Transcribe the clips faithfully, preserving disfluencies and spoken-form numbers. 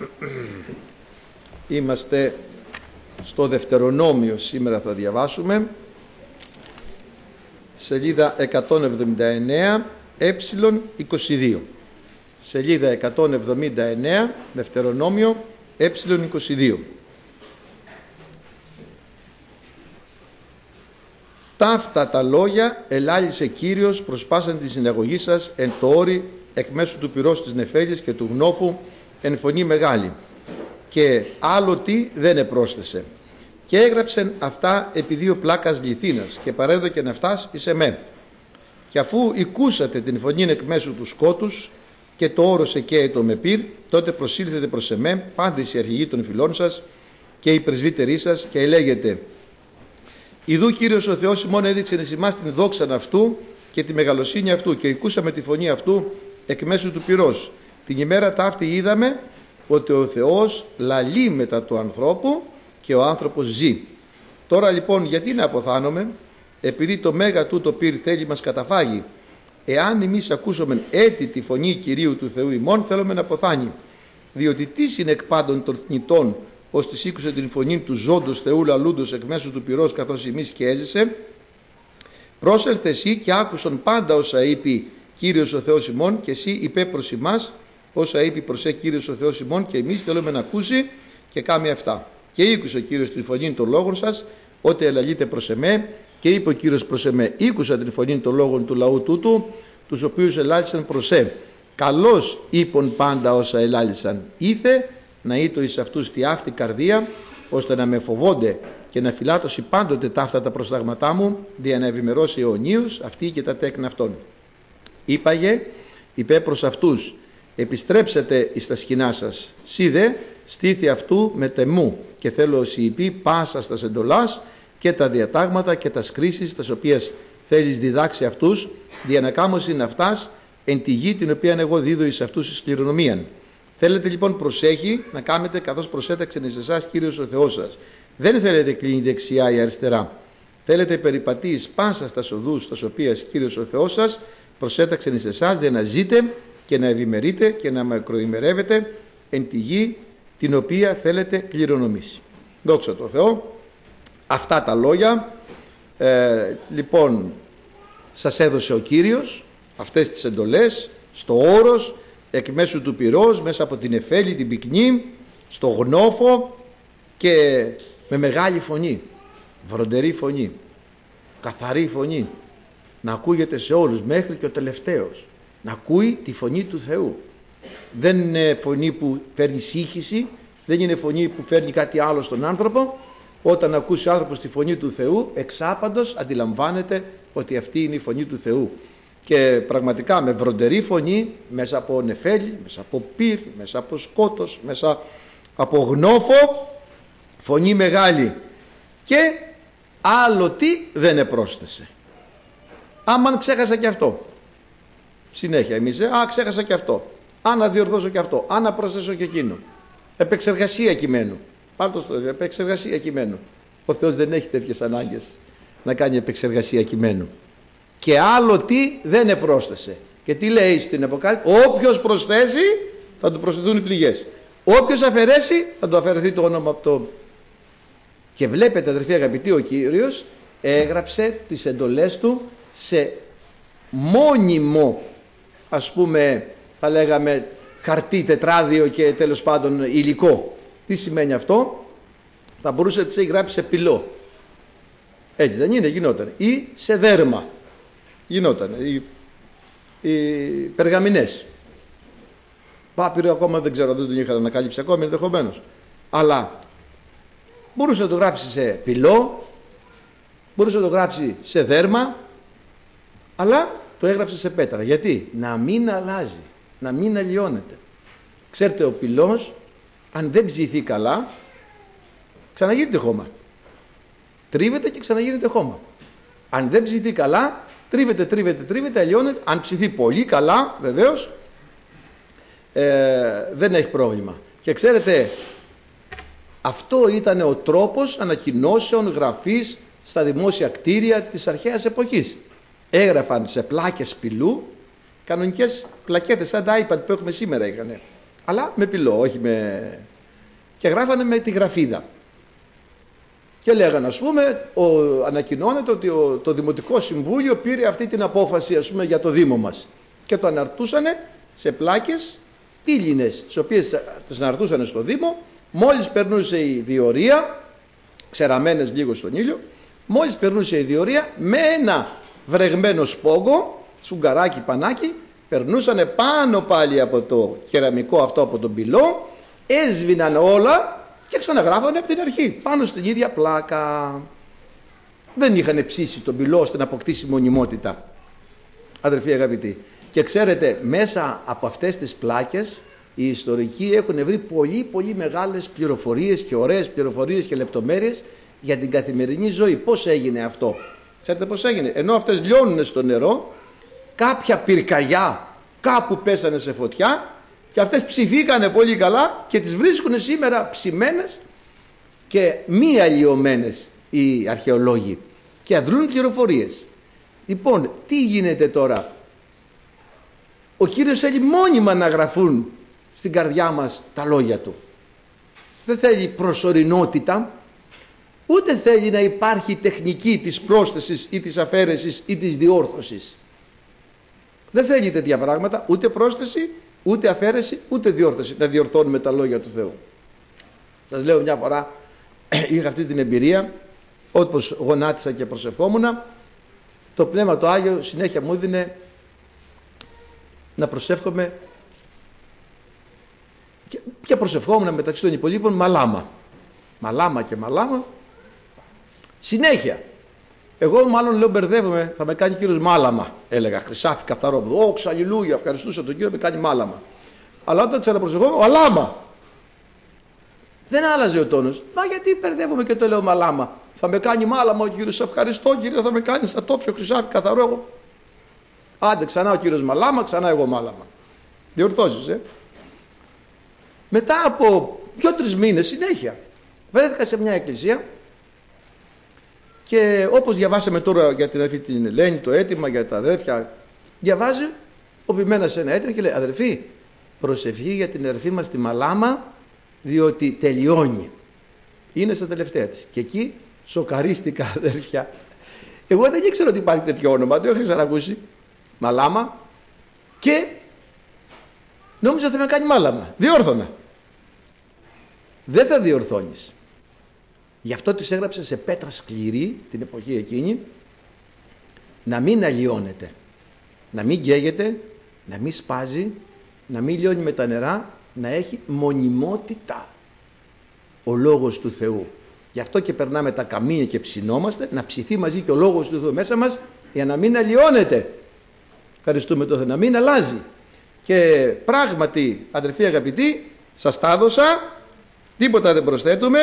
Είμαστε στο Δευτερονόμιο, σήμερα θα διαβάσουμε σελίδα εκατόν εβδομήντα εννέα, ε είκοσι δύο. Σελίδα εκατόν εβδομήντα εννέα, Δευτερονόμιο, ε είκοσι δύο. Ταύτα τα λόγια ελάλησε Κύριος προς πάσαν τη συναγωγή σας εν το όρι εκ μέσου του πυρός της νεφέλης και του γνώφου εν φωνή μεγάλη, και άλλο τι δεν επρόσθεσε. Και έγραψεν αυτά επί δύο πλάκας λιθίνας και παρέδοκεν αυτάς εις εμέ. Και αφού οικούσατε την φωνήν εκ μέσου του σκότους και το όρος εκαίετο με πυρ, τότε προσήλθετε προς εμέ πάντες οι αρχηγοί των φυλών σας και οι πρεσβύτεροι σας, και ελέγετε: Ιδού Κύριος ο Θεός ημών έδειξε εις ημάς την δόξαν αυτού και τη μεγαλοσύνη αυτού, και ακούσαμε τη φωνή αυτού εκ μέσου του πυρός. Την ημέρα ταύτη είδαμε ότι ο Θεός λαλεί μετά του ανθρώπου και ο άνθρωπος ζει. Τώρα λοιπόν γιατί να αποθάνομαι, επειδή το μέγα τούτο πυρ θέλει μας καταφάγει? Εάν εμείς ακούσομεν έτη τη φωνή Κυρίου του Θεού ημών, θέλουμε να αποθάνει. Διότι τι είναι εκ πάντων των θνητών, ως της ήκουσε την φωνή του ζώντος Θεού λαλούντος εκ μέσου του πυρός, καθώς εμείς και έζησε? Πρόσελθε εσύ και άκουσον πάντα όσα είπε Κύριος ο Θεός ημών, και εσύ είπε προς ημάς όσα είπε προς ε Κύριος ο Θεός ημών, και εμείς θέλουμε να ακούσει και κάμε αυτά. Και ήκουσε ο Κύριος την φωνή των λόγων σας, ότε ελαλείτε προς εμέ, και είπε ο Κύριος προς εμέ: Ήκουσα την φωνή των λόγων του λαού τούτου, τους οποίους ελάλησαν προς ε. Καλώς είπον πάντα όσα ελάλησαν. Ήθε να ήτο εις αυτούς τη αυτή καρδία, ώστε να με φοβόνται και να φυλάτωση πάντοτε ταύτα τα προστάγματά μου, δια να ευημερώσει αιωνίους αυτοί και τα τέκνα αυτών. Είπαγε, είπε προς αυτούς: Επιστρέψετε εις τα σκηνά σας. Σύ δε στήθη αυτού με τεμού, και θέλω όσοι υπεί πάσα στα εντολάς και τα διατάγματα και τα σκρίσεις, τας οποίας θέλεις διδάξει αυτούς, δια να κάμωσιν αυτάς εν τη γη την οποία εγώ δίδω εις αυτούς εις κληρονομίαν. Θέλετε λοιπόν προσέχει να κάνετε καθώς προσέταξεν εις εσάς Κύριος ο Θεός σας. Δεν θέλετε κλείνει δεξιά ή αριστερά. Θέλετε περιπατεί εις πάσα στα οδούς τας οποίας Κύριος ο Θεός σας προσέταξεν εις εσάς, για να ζείτε και να ευημερείτε και να μακροημερεύετε εν τη γη την οποία θέλετε κληρονομήσει. Δόξα τω Θεώ. Αυτά τα λόγια ε, λοιπόν σας έδωσε ο Κύριος, αυτές τις εντολές, στο όρος εκ μέσου του πυρός, μέσα από την εφέλη την πυκνή, στο γνώφο, και με μεγάλη φωνή, βροντερή φωνή, καθαρή φωνή, να ακούγεται σε όλους μέχρι και ο τελευταίος να ακούει τη φωνή του Θεού. Δεν είναι φωνή που φέρνει σύγχυση, δεν είναι φωνή που φέρνει κάτι άλλο στον άνθρωπο. Όταν ακούσει ο άνθρωπος τη φωνή του Θεού, εξάπαντος αντιλαμβάνεται ότι αυτή είναι η φωνή του Θεού. Και πραγματικά με βροντερή φωνή, μέσα από νεφέλη, μέσα από πυρ, μέσα από σκότος, μέσα από γνώφο, φωνή μεγάλη, και άλλο τι δεν επρόσθεσε. Άμαν ξέχασα και αυτό. Συνέχεια εμείς, α, ξέχασα και αυτό. Α, να διορθώσω και αυτό. Α, να προσθέσω και εκείνο. Επεξεργασία κειμένου. Πάντως το επεξεργασία κειμένου. Ο Θεός δεν έχει τέτοιες ανάγκες να κάνει επεξεργασία κειμένου. Και άλλο τι δεν επρόσθεσε. Και τι λέει στην Αποκάλυψη? Όποιος προσθέσει θα του προσθεθούν οι πληγές. Όποιος αφαιρέσει θα του αφαιρεθεί το όνομα από το. Και βλέπετε, αδερφοί αγαπητοί, ο Κύριος έγραψε τις εντολές του σε μόνιμο, ας πούμε, θα λέγαμε χαρτί, τετράδιο και τέλος πάντων υλικό. Τι σημαίνει αυτό? Θα μπορούσε να τις έχει γράψει σε πυλό. Έτσι δεν είναι? Γινόταν. Ή σε δέρμα. Γινόταν. Οι, οι περγαμηνές. Πάπυρο ακόμα δεν ξέρω, δεν τον είχα ανακάλυψει ακόμα ενδεχομένως. Αλλά μπορούσε να το γράψει σε πυλό, μπορούσε να το γράψει σε δέρμα, αλλά το έγραψε σε πέτρα. Γιατί? Να μην αλλάζει, να μην αλλοιώνεται. Ξέρετε, ο πυλός, αν δεν ψηθεί καλά, ξαναγίνεται χώμα. Τρίβεται και ξαναγίνεται χώμα. Αν δεν ψηθεί καλά, τρίβεται, τρίβεται, τρίβεται, αλλοιώνεται. Αν ψηθεί πολύ καλά, βεβαίως, ε, δεν έχει πρόβλημα. Και ξέρετε, αυτό ήταν ο τρόπος ανακοινώσεων, γραφής στα δημόσια κτίρια της αρχαίας εποχής. Έγραφαν σε πλάκες πυλού, κανονικές πλακέτες σαν τα iPad που έχουμε σήμερα είχαν. Αλλά με πυλό, όχι με... Και γράφανε με τη γραφίδα. Και λέγανε, ας πούμε, ο, ανακοινώνεται ότι ο, το Δημοτικό Συμβούλιο πήρε αυτή την απόφαση, ας πούμε, για το Δήμο μας. Και το αναρτούσανε σε πλάκες ήλινες, τις οποίες τις αναρτούσανε στο Δήμο. Μόλις περνούσε η διορία, ξεραμένες λίγο στον ήλιο, μόλις περνούσε η διορία, με ένα βρεγμένο σπόγκο, σουγκαράκι, πανάκι, περνούσανε πάνω πάλι από το κεραμικό αυτό, από τον πυλό, έσβηναν όλα και ξαναγράφανε από την αρχή, πάνω στην ίδια πλάκα. Δεν είχαν ψήσει τον πυλό ώστε να αποκτήσει μονιμότητα, αδερφοί αγαπητοί. Και ξέρετε, μέσα από αυτές τις πλάκες οι ιστορικοί έχουν βρει πολύ πολύ μεγάλες πληροφορίες και ωραίες πληροφορίες και λεπτομέρειες για την καθημερινή ζωή. Πώς έγινε αυτό? Ξέρετε πώς έγινε? Ενώ αυτές λιώνουν στο νερό, κάποια πυρκαγιά κάπου πέσανε σε φωτιά και αυτές ψηθήκανε πολύ καλά και τις βρίσκουν σήμερα ψημένες και μη αλλοιωμένες οι αρχαιολόγοι και αντλούν πληροφορίες. Λοιπόν, τι γίνεται τώρα? Ο Κύριος θέλει μόνιμα να γραφούν στην καρδιά μας τα λόγια Του. Δεν θέλει προσωρινότητα, ούτε θέλει να υπάρχει τεχνική της πρόσθεσης ή της αφαίρεσης ή της διόρθωσης. Δεν θέλει τέτοια πράγματα, ούτε πρόσθεση, ούτε αφαίρεση, ούτε διόρθωση, να διορθώνουμε τα λόγια του Θεού. Σας λέω, μια φορά είχα αυτή την εμπειρία, όπως γονάτισα και προσευχόμουνα, το Πνεύμα το Άγιο συνέχεια μου έδινε να προσεύχομαι και, και προσευχόμουν μεταξύ των υπολείπων μαλάμα. Μαλάμα και μαλάμα. Συνέχεια. Εγώ μάλλον λέω μπερδεύομαι, θα με κάνει Κύριος μάλαμα. Έλεγα χρυσάφι καθαρό. Δόξα, αλληλούια, ευχαριστούσα τον Κύριο, με κάνει μάλαμα. Αλλά όταν ξαναπροσευχόμουν, μαλάμα. Δεν άλλαζε ο τόνος. Μα γιατί μπερδεύομαι και το λέω μαλάμα? Θα με κάνει μάλαμα ο Κύριος, ευχαριστώ Κύριε, θα με κάνει στα τόφια χρυσάφι καθαρό εγώ. Άντε ξανά ο Κύριος μαλάμα, ξανά εγώ μάλαμα. Διορθώσεις, ε. Μετά από δύο-τρεις μήνες συνέχεια βρέθηκα σε μια εκκλησία και όπως διαβάσαμε τώρα για την αδερφή την Ελένη το αίτημα για τα αδέρφια, διαβάζει ο ποιμένας ένα αίτημα και λέει, αδερφή, προσευχή για την αδερφή μας τη μαλάμα, διότι τελειώνει, είναι στα τελευταία της. Και εκεί σοκαρίστηκα, αδέρφια. Εγώ δεν ήξερα ότι υπάρχει τέτοιο όνομα, δεν το είχα ξανακούσει. Μαλάμα, και νόμιζα ότι θα με κάνει μάλαμα. Διόρθωνα. Δεν θα διορθώνεις. Γι' αυτό τις έγραψε σε πέτρα σκληρή την εποχή εκείνη, να μην αλλοιώνεται, να μην καίγεται, να μην σπάζει, να μην λιώνει με τα νερά, να έχει μονιμότητα ο Λόγος του Θεού. Γι' αυτό και περνάμε τα καμίνια και ψινόμαστε, να ψηθεί μαζί και ο Λόγος του Θεού μέσα μας, για να μην αλλοιώνεται. Ευχαριστούμε τον Θεό, να μην αλλάζει. Και πράγματι, αδερφοί αγαπητοί, σας τα έδωσα, τίποτα δεν προσθέτουμε,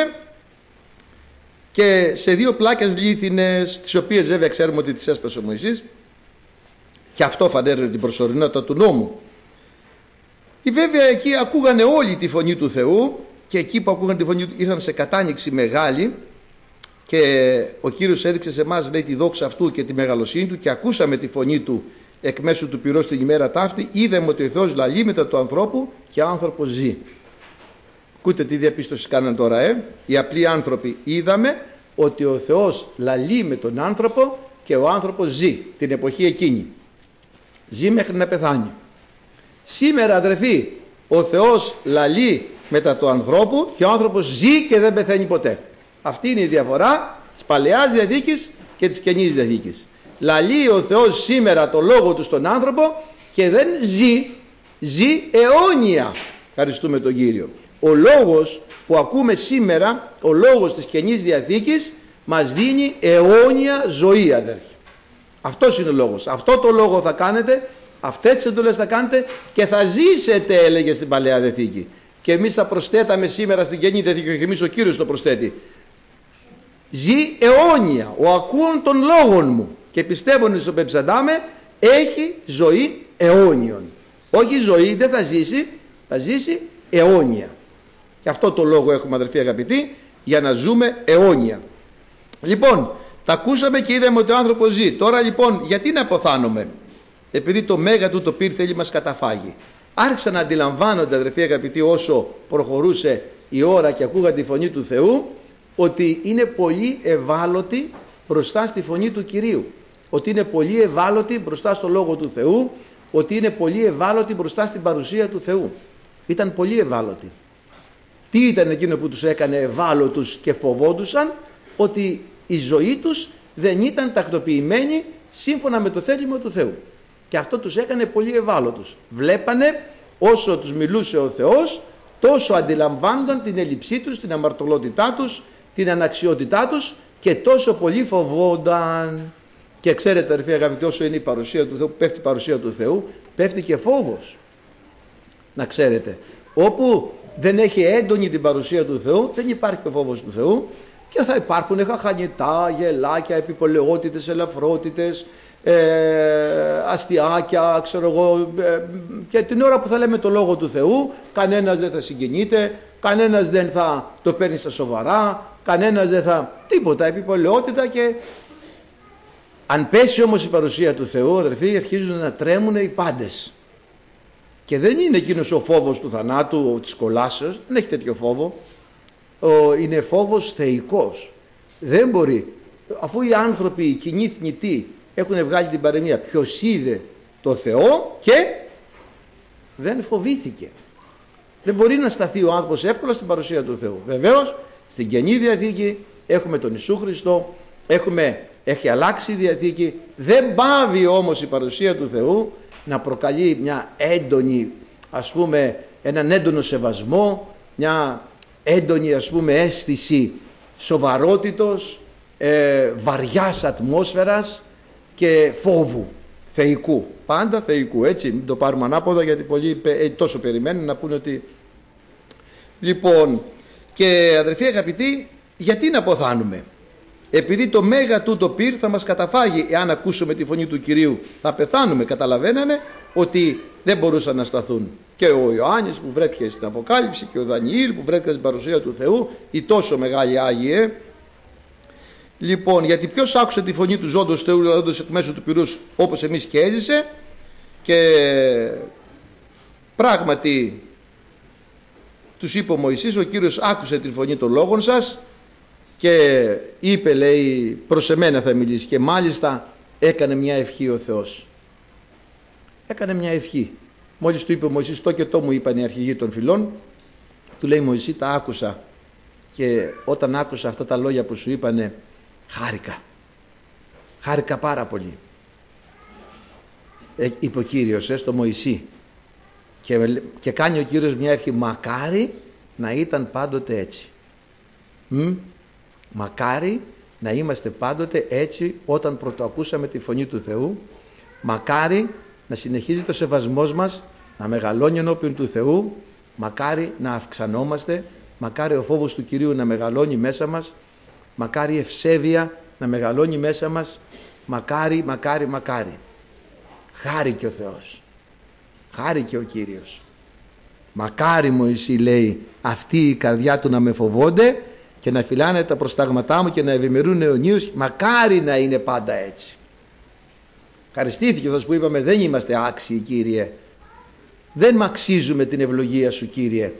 και σε δύο πλάκες λίθινες, τις οποίες βέβαια ξέρουμε ότι τις έσπασε ο Μωυσής, και αυτό φανέρωνε την προσωρινότητα του νόμου. Και βέβαια εκεί ακούγανε όλοι τη φωνή του Θεού, και εκεί που ακούγανε τη φωνή του ήρθαν σε κατάνοιξη μεγάλη, και ο Κύριος έδειξε σε εμάς, λέει, τη δόξα αυτού και τη μεγαλοσύνη του, και ακούσαμε τη φωνή του εκ μέσου του πυρός την ημέρα ταύτη, είδαμε ότι ο Θεός λαλεί μετά του ανθρώπου και ο άνθρωπος ζει. Ακούτε τι διαπίστωση κάναν τώρα, ε? Οι απλοί άνθρωποι είδαμε ότι ο Θεός λαλεί με τον άνθρωπο και ο άνθρωπος ζει την εποχή εκείνη. Ζει μέχρι να πεθάνει. Σήμερα, αδερφοί, ο Θεός λαλεί μετά του ανθρώπου και ο άνθρωπος ζει και δεν πεθαίνει ποτέ. Αυτή είναι η διαφορά της Παλαιάς Διαθήκης και της Καινής Διαθήκης. Λαλεί ο Θεός σήμερα το λόγο του στον άνθρωπο και δεν ζει, ζει αιώνια. Ευχαριστούμε τον Κύριο. Ο λόγος που ακούμε σήμερα, ο λόγος της Καινής Διαθήκης, μας δίνει αιώνια ζωή, αδέρφια. Αυτός είναι ο λόγος. Αυτό το λόγο θα κάνετε, αυτές τις εντολές θα κάνετε και θα ζήσετε, έλεγε στην Παλαιά Διαθήκη. Και εμείς θα προσθέταμε σήμερα στην Καινή Διαθήκη, και εμείς ο Κύριος το προσθέτει. Ζει αιώνια, ο ακούων των λόγων μου και πιστεύουν στο πεψαντάμε, έχει ζωή αιώνιον. Όχι ζωή, δεν θα ζήσει, θα ζήσει αιώνια. Και αυτό το λόγο έχουμε, αδερφοί αγαπητοί, για να ζούμε αιώνια. Λοιπόν, τα ακούσαμε και είδαμε ότι ο άνθρωπος ζει. Τώρα λοιπόν, γιατί να αποθάνομαι? Επειδή το μέγα του το πυρ θέλει μας καταφάγει. άρχισαν να αντιλαμβάνονται, αδερφοί αγαπητοί, όσο προχωρούσε η ώρα και ακούγαν τη φωνή του Θεού, ότι είναι πολύ ευάλωτοι μπροστά στη φωνή του Κυρίου, ότι είναι πολύ ευάλωτοι μπροστά στο Λόγο του Θεού, ότι είναι πολύ ευάλωτοι μπροστά στην παρουσία του Θεού. Ήταν πολύ ευάλωτοι. Τι ήταν εκείνο που τους έκανε ευάλωτους και φοβόντουσαν? Ότι η ζωή τους δεν ήταν τακτοποιημένη σύμφωνα με το θέλημα του Θεού. Και αυτό τους έκανε πολύ ευάλωτους. Βλέπανε όσο τους μιλούσε ο Θεός, τόσο αντιλαμβάνονταν την έλλειψή τους, την αμαρτωλότητά τους, την αναξιότητά τους και τόσο πολύ φοβόνταν. Και ξέρετε, αδερφοί αγαπητοί, όσο είναι η παρουσία του Θεού, πέφτει η παρουσία του Θεού, πέφτει και φόβος. Να ξέρετε, όπου δεν έχει έντονη την παρουσία του Θεού, δεν υπάρχει ο φόβος του Θεού και θα υπάρχουν χαχανιτά, γελάκια, επιπολαιότητες, ελαφρότητες, ε, αστιάκια, ξέρω εγώ, ε, και την ώρα που θα λέμε το Λόγο του Θεού, κανένας δεν θα συγκινείται, κανένας δεν θα το παίρνει στα σοβαρά, κανένας δεν θα... τίποτα, επιπολαιότητα. Και αν πέσει όμως η παρουσία του Θεού, αδερφοί, αρχίζουν να τρέμουν οι πάντες. Και δεν είναι εκείνος ο φόβος του θανάτου, της κολάσεως, δεν έχει τέτοιο φόβο. Ο, είναι φόβος θεϊκός. Δεν μπορεί, αφού οι άνθρωποι, οι κοινοί θνητοί, έχουν βγάλει την παροιμία, ποιος είδε το Θεό και δεν φοβήθηκε. Δεν μπορεί να σταθεί ο άνθρωπος εύκολα στην παρουσία του Θεού. Βεβαίως, στην Καινή Διαθήκη έχουμε τον Ιησού Χριστό, έχουμε, έχει αλλάξει η Διαθήκη, δεν πάβει όμως η παρουσία του Θεού να προκαλεί μια έντονη, ας πούμε, έναν έντονο σεβασμό, μια έντονη, ας πούμε, αίσθηση σοβαρότητος, ε, βαριάς ατμόσφαιρας και φόβου θεϊκού, πάντα θεϊκού, έτσι, μην το πάρουμε ανάποδα, γιατί πολλοί τόσο περιμένουν να πούνε ότι... Λοιπόν, και αδερφοί αγαπητοί, γιατί να ποθάνουμε? Επειδή το μέγα τούτο πυρ θα μας καταφάγει εάν ακούσουμε τη φωνή του Κυρίου, θα πεθάνουμε. Καταλαβαίνανε ότι δεν μπορούσαν να σταθούν. Και ο Ιωάννης που βρέθηκε στην Αποκάλυψη και ο Δανιήλ που βρέθηκε στην παρουσία του Θεού, οι τόσο μεγάλοι Άγιοι. Λοιπόν, γιατί ποιος άκουσε τη φωνή του ζώντος Θεού λαλώντας εκ μέσω του πυρούς όπως εμείς και έζησε, και πράγματι τους είπε ο Μωυσής, ο Κύριος άκουσε τη φωνή των λόγων σας και είπε, λέει, προς εμένα θα μιλήσει, και μάλιστα έκανε μια ευχή ο Θεός. Έκανε μια ευχή. Μόλις του είπε ο Μωυσής, το και το μου είπαν οι αρχηγοί των φυλών, του λέει, Μωυσή, τα άκουσα και όταν άκουσα αυτά τα λόγια που σου είπανε, χάρηκα. Χάρηκα πάρα πολύ. Ε, είπε ο Κύριος ε, στο Μωυσή, και, και κάνει ο Κύριος μια ευχή, μακάρι να ήταν πάντοτε έτσι. Μ? Μακάρι να είμαστε πάντοτε έτσι όταν πρωτοακούσαμε τη φωνή του Θεού. Μακάρι να συνεχίζει το σεβασμός μας, να μεγαλώνει ενώπιον του Θεού. Μακάρι να αυξανόμαστε. Μακάρι ο φόβος του Κυρίου να μεγαλώνει μέσα μας. Μακάρι η ευσέβεια να μεγαλώνει μέσα μας. Μακάρι, μακάρι, μακάρι. Χάρηκε ο Θεός. Χάρηκε ο Κύριος. Μακάρι, Μωυσή, λέει, αυτή η καρδιά του να με φοβόνται και να φυλάνε τα προστάγματά μου και να ευημερούν αιωνίως. Μακάρι να είναι πάντα έτσι. Ευχαριστήθηκε αυτός που είπαμε, δεν είμαστε άξιοι, Κύριε. Δεν μαξίζουμε την ευλογία σου, Κύριε.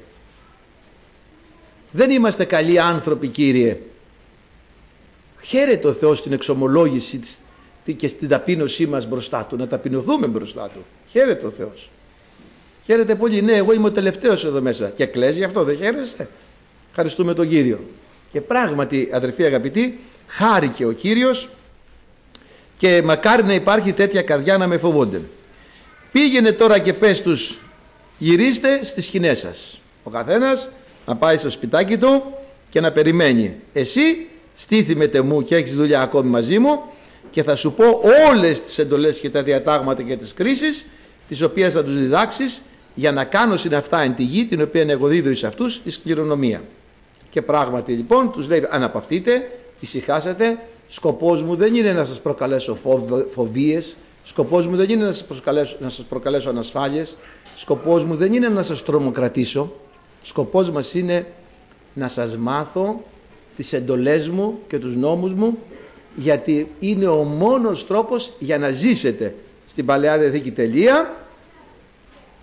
Δεν είμαστε καλοί άνθρωποι, Κύριε. Χαίρεται ο Θεός στην εξομολόγηση και στην ταπείνωσή μας μπροστά του, να ταπεινωθούμε μπροστά του. Χαίρεται ο Θεός. Χαίρεται πολύ. Ναι, εγώ είμαι ο τελευταίος εδώ μέσα. Και κλαις γι' αυτό, δεν χαίρεσαι? Ευχαριστούμε τον Κύριο. Και πράγματι, αδερφοί αγαπητοί, χάρηκε ο Κύριος και μακάρι να υπάρχει τέτοια καρδιά να με φοβόνται. Πήγαινε τώρα και πες τους, γυρίστε στις σκηνές σας. Ο καθένας να πάει στο σπιτάκι του και να περιμένει. Εσύ στήθη με τεμού και έχεις δουλειά ακόμη μαζί μου και θα σου πω όλες τις εντολές και τα διατάγματα και τις κρίσεις τις οποίες θα τους διδάξεις για να κάνω συν αυτά εν τη γη την οποία εγώ δίδω εις αυτούς εις κληρονομία. Και πράγματι λοιπόν τους λέει, αναπαυτείτε, ησυχάσετε, σκοπός μου δεν είναι να σας προκαλέσω φοβίες, σκοπός μου δεν είναι να σας προκαλέσω, να σας προκαλέσω ανασφάλειες, σκοπός μου δεν είναι να σας τρομοκρατήσω, σκοπός μας είναι να σας μάθω τις εντολές μου και τους νόμους μου, γιατί είναι ο μόνος τρόπος για να ζήσετε στην Παλαιά Διαθήκη τελεία,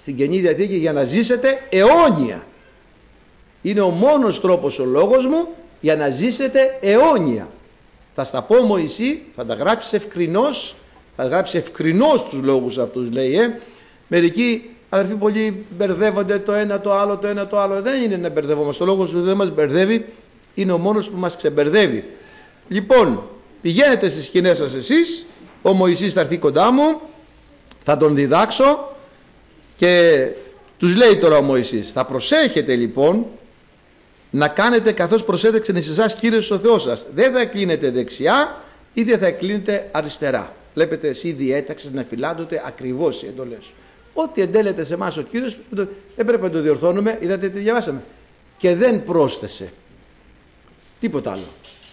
στην Καινή Διαθήκη για να ζήσετε αιώνια. Είναι ο μόνος τρόπος ο λόγος μου για να ζήσετε αιώνια. Θα στα πω Μωυσή, θα τα γράψεις ευκρινώς, θα γράψεις ευκρινώς τους λόγους αυτούς, λέει. Ε. Μερικοί αδερφοί πολλοί μπερδεύονται το ένα το άλλο, το ένα το άλλο. Δεν είναι να μπερδευόμαστε. Ο λόγος που δεν μας μπερδεύει είναι ο μόνος που μας ξεμπερδεύει. Λοιπόν, πηγαίνετε στις σκηνές σας εσείς, ο Μωυσής θα έρθει κοντά μου, θα τον διδάξω και τους λέει τώρα ο Μωυσής, θα προσέχετε λοιπόν να κάνετε καθώς προσέταξε εις εσάς Κύριος ο Θεός σας. Δεν θα κλείνετε δεξιά ή δεν θα κλείνετε αριστερά. Βλέπετε, εσύ διέταξες να φυλάττονται ακριβώς οι εντολές σου. Ό,τι εντέλεται σε εμάς ο Κύριος δεν πρέπει να το διορθώνουμε. Είδατε τι διαβάσαμε. Και δεν πρόσθεσε τίποτα άλλο.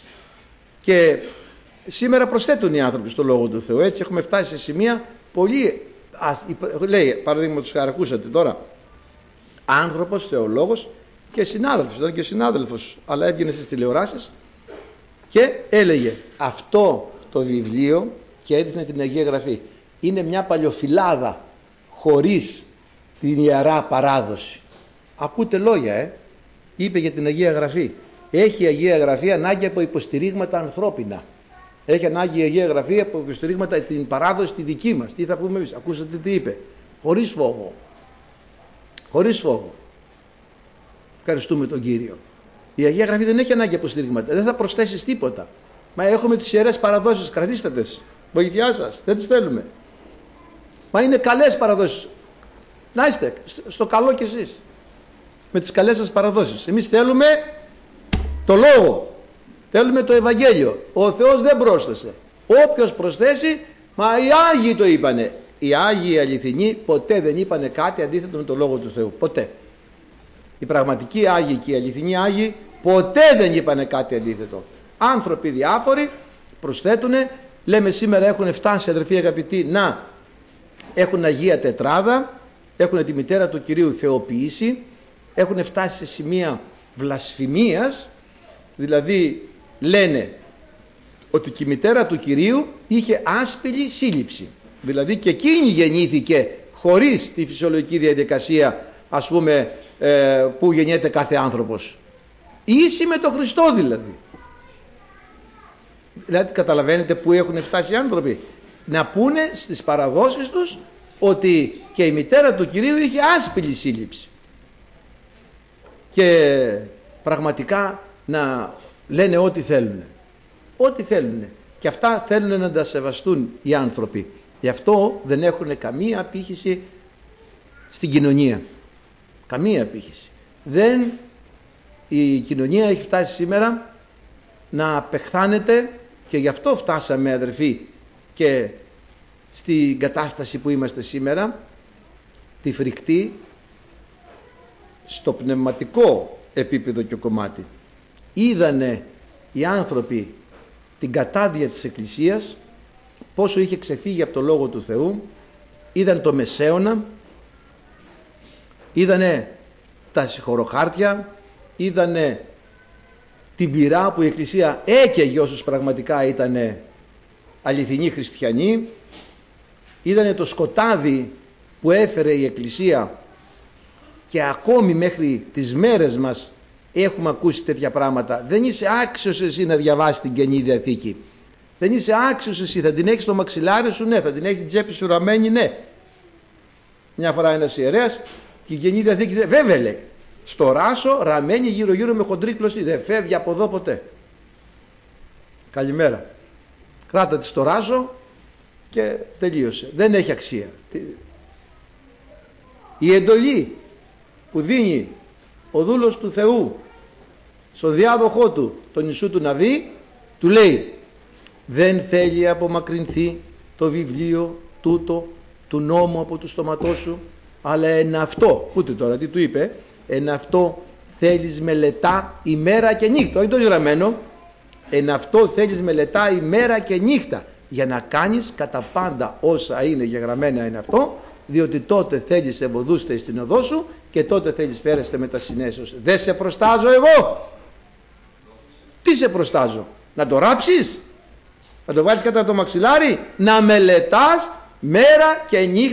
Και σήμερα προσθέτουν οι άνθρωποι στο Λόγο του Θεού. Έτσι έχουμε φτάσει σε σημεία πολύ. Ας, λέει, παραδείγματος χάρη, ακούσατε τώρα, άνθρωπος, θεολόγος και συνάδελφος, ήταν και συνάδελφος, αλλά έβγαινε στις τηλεοράσεις και έλεγε αυτό το βιβλίο και έδειχνε την Αγία Γραφή. Είναι μια παλιοφυλάδα χωρίς την Ιερά Παράδοση. Ακούτε λόγια, ε. Είπε για την Αγία Γραφή. Έχει η Αγία Γραφή ανάγκη από υποστηρίγματα ανθρώπινα. Έχει ανάγκη η Αγία Γραφή από υποστηρίγματα την παράδοση τη δική μας. Τι θα πούμε εμείς. Ακούσατε τι είπε. Χωρίς φόβο. Χωρίς φόβο. Ευχαριστούμε τον Κύριο. Η Αγία Γραφή δεν έχει ανάγκη από υποστηρίγματα. Δεν θα προσθέσεις τίποτα. Μα έχουμε τις Ιερές Παραδόσεις. Κρατήστε τις. Βοήθειά σας. Δεν τις θέλουμε. Μα είναι καλές παραδόσεις. Να είστε στο καλό κι εσείς. Με τις καλές σας παραδόσεις. Εμείς θέλουμε το Λόγο. Θέλουμε το Ευαγγέλιο. Ο Θεός δεν πρόσθεσε. Όποιος προσθέσει, μα οι Άγιοι το είπανε. Οι Άγιοι αληθινοί ποτέ δεν είπανε κάτι αντίθετο με το Λόγο του Θεού. Ποτέ. Οι πραγματικοί Άγιοι και οι αληθινοί Άγιοι ποτέ δεν είπανε κάτι αντίθετο. Άνθρωποι διάφοροι προσθέτουνε. Λέμε σήμερα έχουν φτάσει, αδερφοί αγαπητοί, να έχουν Αγία Τετράδα, έχουν τη μητέρα του Κυρίου θεοποιήσει, έχουν φτάσει σε σημεία βλασφημίας, δηλαδή λένε ότι και η μητέρα του Κυρίου είχε άσπηλη σύλληψη, δηλαδή και εκείνη γεννήθηκε χωρίς τη φυσιολογική διαδικασία, ας πούμε, ε, που γεννιέται κάθε άνθρωπος, ίση με τον Χριστό δηλαδή. Δηλαδή καταλαβαίνετε που έχουν φτάσει οι άνθρωποι να πούνε στις παραδόσεις τους ότι και η μητέρα του Κυρίου είχε άσπηλη σύλληψη και πραγματικά να λένε ό,τι θέλουν, ό,τι θέλουν, και αυτά θέλουν να τα σεβαστούν οι άνθρωποι. Γι' αυτό δεν έχουν καμία απήχηση στην κοινωνία, καμία απήχηση. Δεν, η κοινωνία έχει φτάσει σήμερα να απεχθάνεται και γι' αυτό φτάσαμε, αδερφοί, και στην κατάσταση που είμαστε σήμερα, τη φρικτή, στο πνευματικό επίπεδο και κομμάτι. Είδανε οι άνθρωποι την κατάδεια της Εκκλησίας, πόσο είχε ξεφύγει από το Λόγο του Θεού, είδαν το μεσαίωνα, είδανε τα συγχωροχάρτια, είδανε την πυρά που η Εκκλησία έκαιγε όσους πραγματικά ήταν αληθινοί χριστιανοί, είδανε το σκοτάδι που έφερε η Εκκλησία, και ακόμη μέχρι τις μέρες μας έχουμε ακούσει τέτοια πράγματα. Δεν είσαι άξιος εσύ να διαβάσεις την Καινή Διαθήκη. Δεν είσαι άξιος εσύ. Θα την έχεις στο μαξιλάρι σου, ναι. Θα την έχεις στην τσέπη σου ραμμένη, ναι. Μια φορά ένας ιερέας και η Καινή Διαθήκη, βέβαια λέει, στο ράσο ραμμένη γύρω γύρω με χοντρή κλωστή. Δεν φεύγει από εδώ ποτέ. Καλημέρα. Κράτα τη στο ράσο και τελείωσε. Δεν έχει αξία. Η εντολή που δίνει ο δούλος του Θεού στον διάδοχό του, τον Ιησού του Ναβί, του λέει, δεν θέλει απομακρυνθεί το βιβλίο τούτο του νόμου από το στόματό σου, αλλά εν αυτό, ούτε τώρα τι του είπε, εν αυτό θέλεις μελετά ημέρα και νύχτα, όχι το γραμμένο, εν αυτό θέλεις μελετά ημέρα και νύχτα, για να κάνεις κατά πάντα όσα είναι γεγραμμένα εν αυτό, διότι τότε θέλεις ευωδούστε στην οδό σου και τότε θέλεις φέρεστε με τα συνέσεως. Δεν σε προστάζω εγώ. Τι σε προστάζω? Να το ράψεις? Να το βάλεις κατά το μαξιλάρι? Να μελετάς μέρα και νύχτα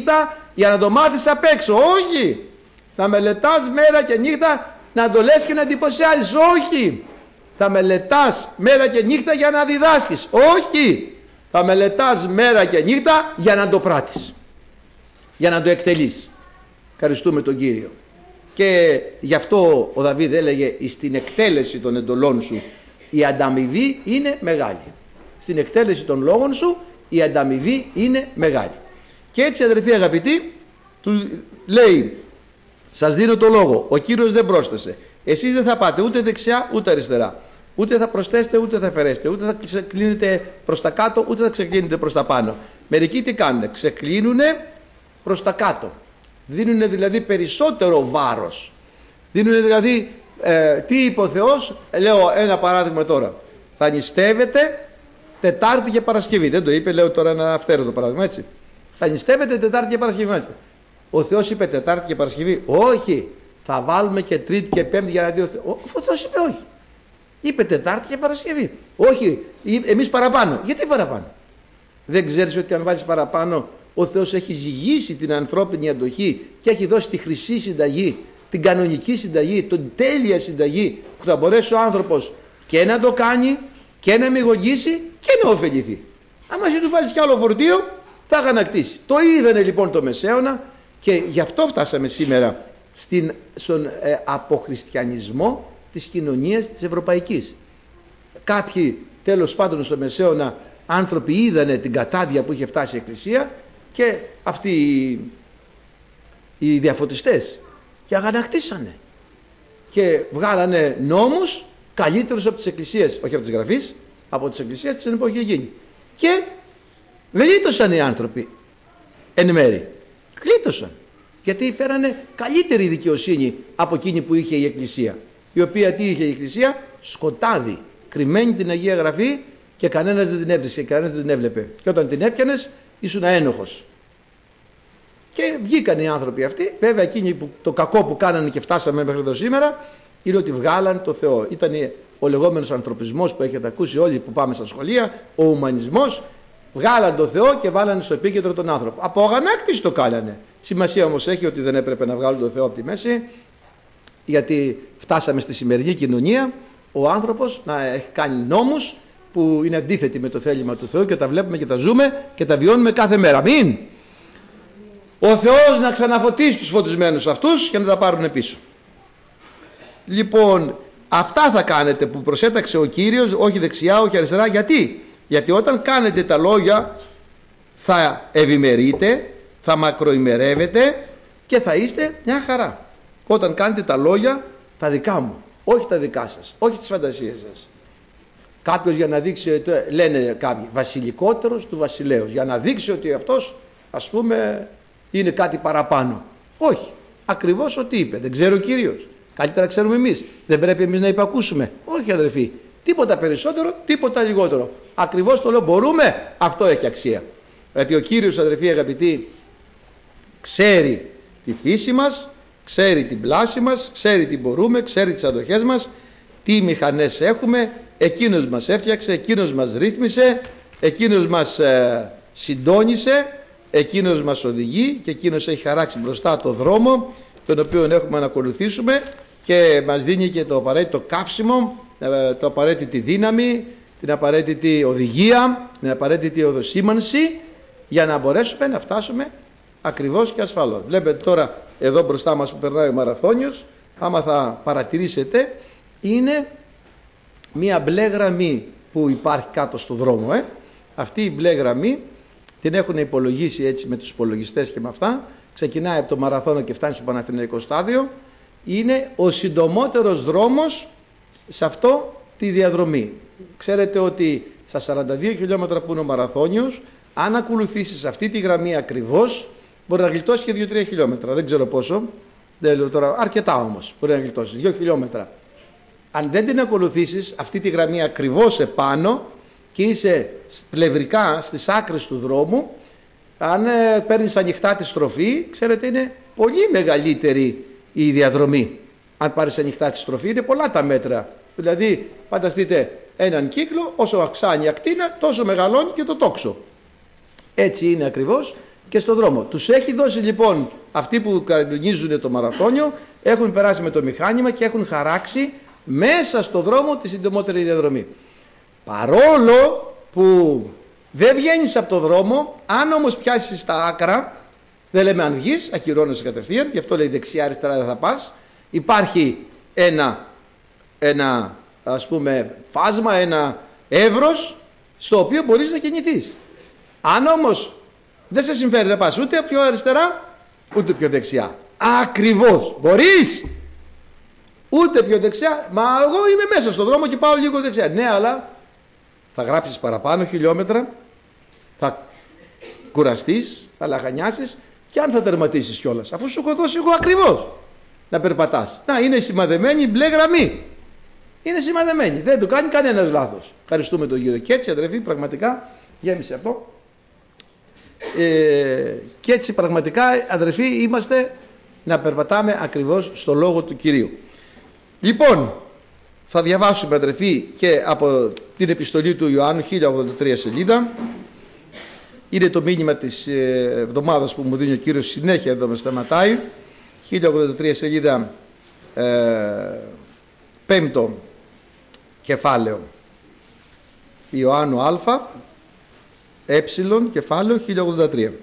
για να το μάθεις απ' έξω. Όχι! Να μελετάς μέρα και νύχτα, να το λες και να εντυπωσιάζεις. Όχι! Θα μελετάς μέρα και νύχτα για να διδάσκεις. Όχι! Θα μελετάς μέρα και νύχτα για να το πράττεις, για να το εκτελείς. Ευχαριστούμε τον Κύριο. Και γι' αυτό ο Δαβίδ έλεγε, στην εκτέλεση των εντολών σου η ανταμοιβή είναι μεγάλη. Στην εκτέλεση των λόγων σου η ανταμοιβή είναι μεγάλη. Και έτσι, αδερφοί αγαπητοί, του λέει, σας δίνω το λόγο, ο Κύριος δεν πρόσθεσε. Εσείς δεν θα πάτε ούτε δεξιά ούτε αριστερά. Ούτε θα προσθέσετε ούτε θα αφαιρέσετε. Ούτε θα ξεκλίνετε προς τα κάτω ούτε θα ξεκλίνετε προς τα πάνω. Μερικοί τι κάνουνε? Ξεκλίνουνε προς τα κάτω. Δίνουνε δηλαδή περισσότερο βάρος. Δίνουνε δηλαδή, ε, τι είπε ο Θεός? Λέω ένα παράδειγμα τώρα. Θα νηστεύετε Τετάρτη και Παρασκευή. Δεν το είπε, λέω τώρα ένα αυθαίρετο παράδειγμα, έτσι. Θα νηστεύετε Τετάρτη και Παρασκευή. Έτσι. Ο Θεός είπε Τετάρτη και Παρασκευή? Όχι. Θα βάλουμε και Τρίτη και Πέμπτη για να δει ο Θεός. Ο Θεός είπε όχι. Είπε Τετάρτη και Παρασκευή. Όχι, εμείς παραπάνω. Γιατί παραπάνω? Δεν ξέρεις ότι αν βάλεις παραπάνω, ο Θεός έχει ζυγίσει την ανθρώπινη αντοχή και έχει δώσει τη χρυσή συνταγή, την κανονική συνταγή, την τέλεια συνταγή, που θα μπορέσει ο άνθρωπος και να το κάνει και να μυγογγίσει και να ωφεληθεί. Άμα εσύ του βάλεις κι άλλο φορτίο, θα αγανακτήσει. Το είδανε λοιπόν το Μεσαίωνα και γι' αυτό φτάσαμε σήμερα στην, στον ε, αποχριστιανισμό της κοινωνίας της ευρωπαϊκής. Κάποιοι τέλος πάντων στο Μεσαίωνα άνθρωποι είδανε την κατάδια που είχε φτάσει η Εκκλησία και αυτοί οι, οι διαφωτιστές και αγανακτήσανε και βγάλανε νόμους καλύτερους από τις εκκλησίες, όχι από τις γραφείς, από τις εκκλησίες της εποχή εκείνη, και γλίτωσαν οι άνθρωποι εν μέρη. Γλίτωσαν γιατί φέρανε καλύτερη δικαιοσύνη από εκείνη που είχε η Εκκλησία, η οποία τι είχε η Εκκλησία? Σκοτάδι, κρυμμένη την Αγία Γραφή και κανένας δεν την έβρισε, κανένας δεν την έβλεπε, και όταν την έπιανες ήσουν ένοχος. Και βγήκαν οι άνθρωποι αυτοί. Βέβαια εκείνοι που, το κακό που κάνανε και φτάσαμε μέχρι εδώ σήμερα είναι ότι βγάλαν το Θεό. Ήταν ο λεγόμενος ανθρωπισμός που έχετε ακούσει όλοι που πάμε στα σχολεία, ο ουμανισμός. Βγάλαν το Θεό και βάλανε στο επίκεντρο τον άνθρωπο. Από αγανάκτηση το κάνανε. Σημασία όμως έχει ότι δεν έπρεπε να βγάλουν το Θεό από τη μέση, γιατί φτάσαμε στη σημερινή κοινωνία ο άνθρωπος να έχει κάνει νόμους που είναι αντίθετοι με το θέλημα του Θεού και τα βλέπουμε και τα ζούμε και τα βιώνουμε κάθε μέρα. Μην! Ο Θεός να ξαναφωτίσει τους φωτισμένους αυτούς και να τα πάρουν πίσω. Λοιπόν, αυτά θα κάνετε που προσέταξε ο Κύριος, όχι δεξιά, όχι αριστερά. Γιατί? Γιατί όταν κάνετε τα λόγια θα ευημερείτε, θα μακροημερεύετε και θα είστε μια χαρά. Όταν κάνετε τα λόγια τα δικά μου, όχι τα δικά σας, όχι τις φαντασίες σας. Κάποιος για να δείξει, λένε κάποιοι, βασιλικότερος του βασιλέως, για να δείξει ότι αυτός, ας πούμε, είναι κάτι παραπάνω. Όχι, ακριβώς ό,τι είπε. Δεν ξέρει ο Κύριος, καλύτερα ξέρουμε εμείς. Δεν πρέπει εμείς να υπακούσουμε? Όχι αδερφοί, τίποτα περισσότερο, τίποτα λιγότερο. Ακριβώς το λέω, μπορούμε, αυτό έχει αξία. Γιατί ο Κύριος, αδερφοί αγαπητοί, ξέρει τη φύση μας, ξέρει την πλάση μας, ξέρει τι μπορούμε, ξέρει τις αντοχές μας, τι μηχανές έχουμε. Εκείνος μας έφτιαξε, εκείνος μας ρύθμισε, εκείνος μας ε, συντόνισε, εκείνος μας οδηγεί και εκείνος έχει χαράξει μπροστά το δρόμο τον οποίο έχουμε να ακολουθήσουμε και μας δίνει και το απαραίτητο καύσιμο, ε, το απαραίτητη δύναμη, την απαραίτητη οδηγία, την απαραίτητη οδοσήμανση για να μπορέσουμε να φτάσουμε ακριβώς και ασφαλώς. Βλέπετε τώρα εδώ μπροστά μας που περνάει ο μαραθώνιος, άμα θα παρατηρήσετε, είναι μία μπλε γραμμή που υπάρχει κάτω στο δρόμο. Ε. Αυτή η μπλε γραμμή την έχουν υπολογίσει έτσι με τους υπολογιστές και με αυτά. Ξεκινάει από το μαραθώνιο και φτάνει στο Παναθηναϊκό στάδιο. Είναι ο συντομότερος δρόμος σε αυτό τη διαδρομή. Ξέρετε ότι στα σαράντα δύο χιλιόμετρα που είναι ο μαραθώνιος, αν ακολουθήσεις αυτή τη γραμμή ακριβώς, μπορεί να γλιτώσει και δύο τρία χιλιόμετρα. Δεν ξέρω πόσο. Δεν λέω τώρα, αρκετά όμως μπορεί να γλιτώσει. δύο χιλιόμετρα. Αν δεν την ακολουθήσεις αυτή τη γραμμή ακριβώς επάνω και είσαι πλευρικά στις άκρες του δρόμου, αν ε, παίρνεις ανοιχτά τη στροφή, ξέρετε είναι πολύ μεγαλύτερη η διαδρομή. Αν πάρεις ανοιχτά τη στροφή είναι πολλά τα μέτρα. Δηλαδή φανταστείτε έναν κύκλο, όσο αυξάνει η ακτίνα τόσο μεγαλώνει και το τόξο. Έτσι είναι ακριβώς και στον δρόμο. Τους έχει δώσει λοιπόν, αυτοί που κανονίζουν το μαραθώνιο, έχουν περάσει με το μηχάνημα και έχουν χαράξει μέσα στο δρόμο τη συντομότερη διαδρομή. Παρόλο που δεν βγαίνεις από το δρόμο, αν όμως πιάσεις τα άκρα, δεν λέμε αν βγεις, ακυρώνεσαι κατευθείαν, γι' αυτό λέει δεξιά αριστερά δεν θα πας. Υπάρχει ένα, ένα ας πούμε φάσμα, ένα εύρος στο οποίο μπορείς να κινηθείς. Αν όμως δεν σε συμφέρει να πας ούτε πιο αριστερά ούτε πιο δεξιά, ακριβώς μπορείς, ούτε πιο δεξιά, μα εγώ είμαι μέσα στον δρόμο και πάω λίγο δεξιά. Ναι, αλλά θα γράψεις παραπάνω χιλιόμετρα, θα κουραστείς, θα λαχανιάσεις, και αν θα τερματίσεις κιόλας, αφού σου έχω δώσει εγώ ακριβώς να περπατάς. Να, είναι σημαδεμένη μπλε γραμμή. Είναι σημαδεμένη. Δεν του κάνει κανένας λάθος. Ευχαριστούμε τον Κύριο. Και έτσι, αδερφοί, πραγματικά γέμισε αυτό. Ε, και έτσι πραγματικά, αδερφοί, είμαστε να περπατάμε ακριβώς στο λόγο του Κυρίου. Λοιπόν, θα διαβάσουμε, αδερφοί, και από την επιστολή του Ιωάννου, χίλια ογδόντα τρία σελίδα. Είναι το μήνυμα της εβδομάδας που μου δίνει ο Κύριος, συνέχεια εδώ με σταματάει. χίλια ογδόντα τρία σελίδα, ε, πέμπτο κεφάλαιο. Ιωάννου Α, ε, κεφάλαιο χίλια ογδόντα τρία.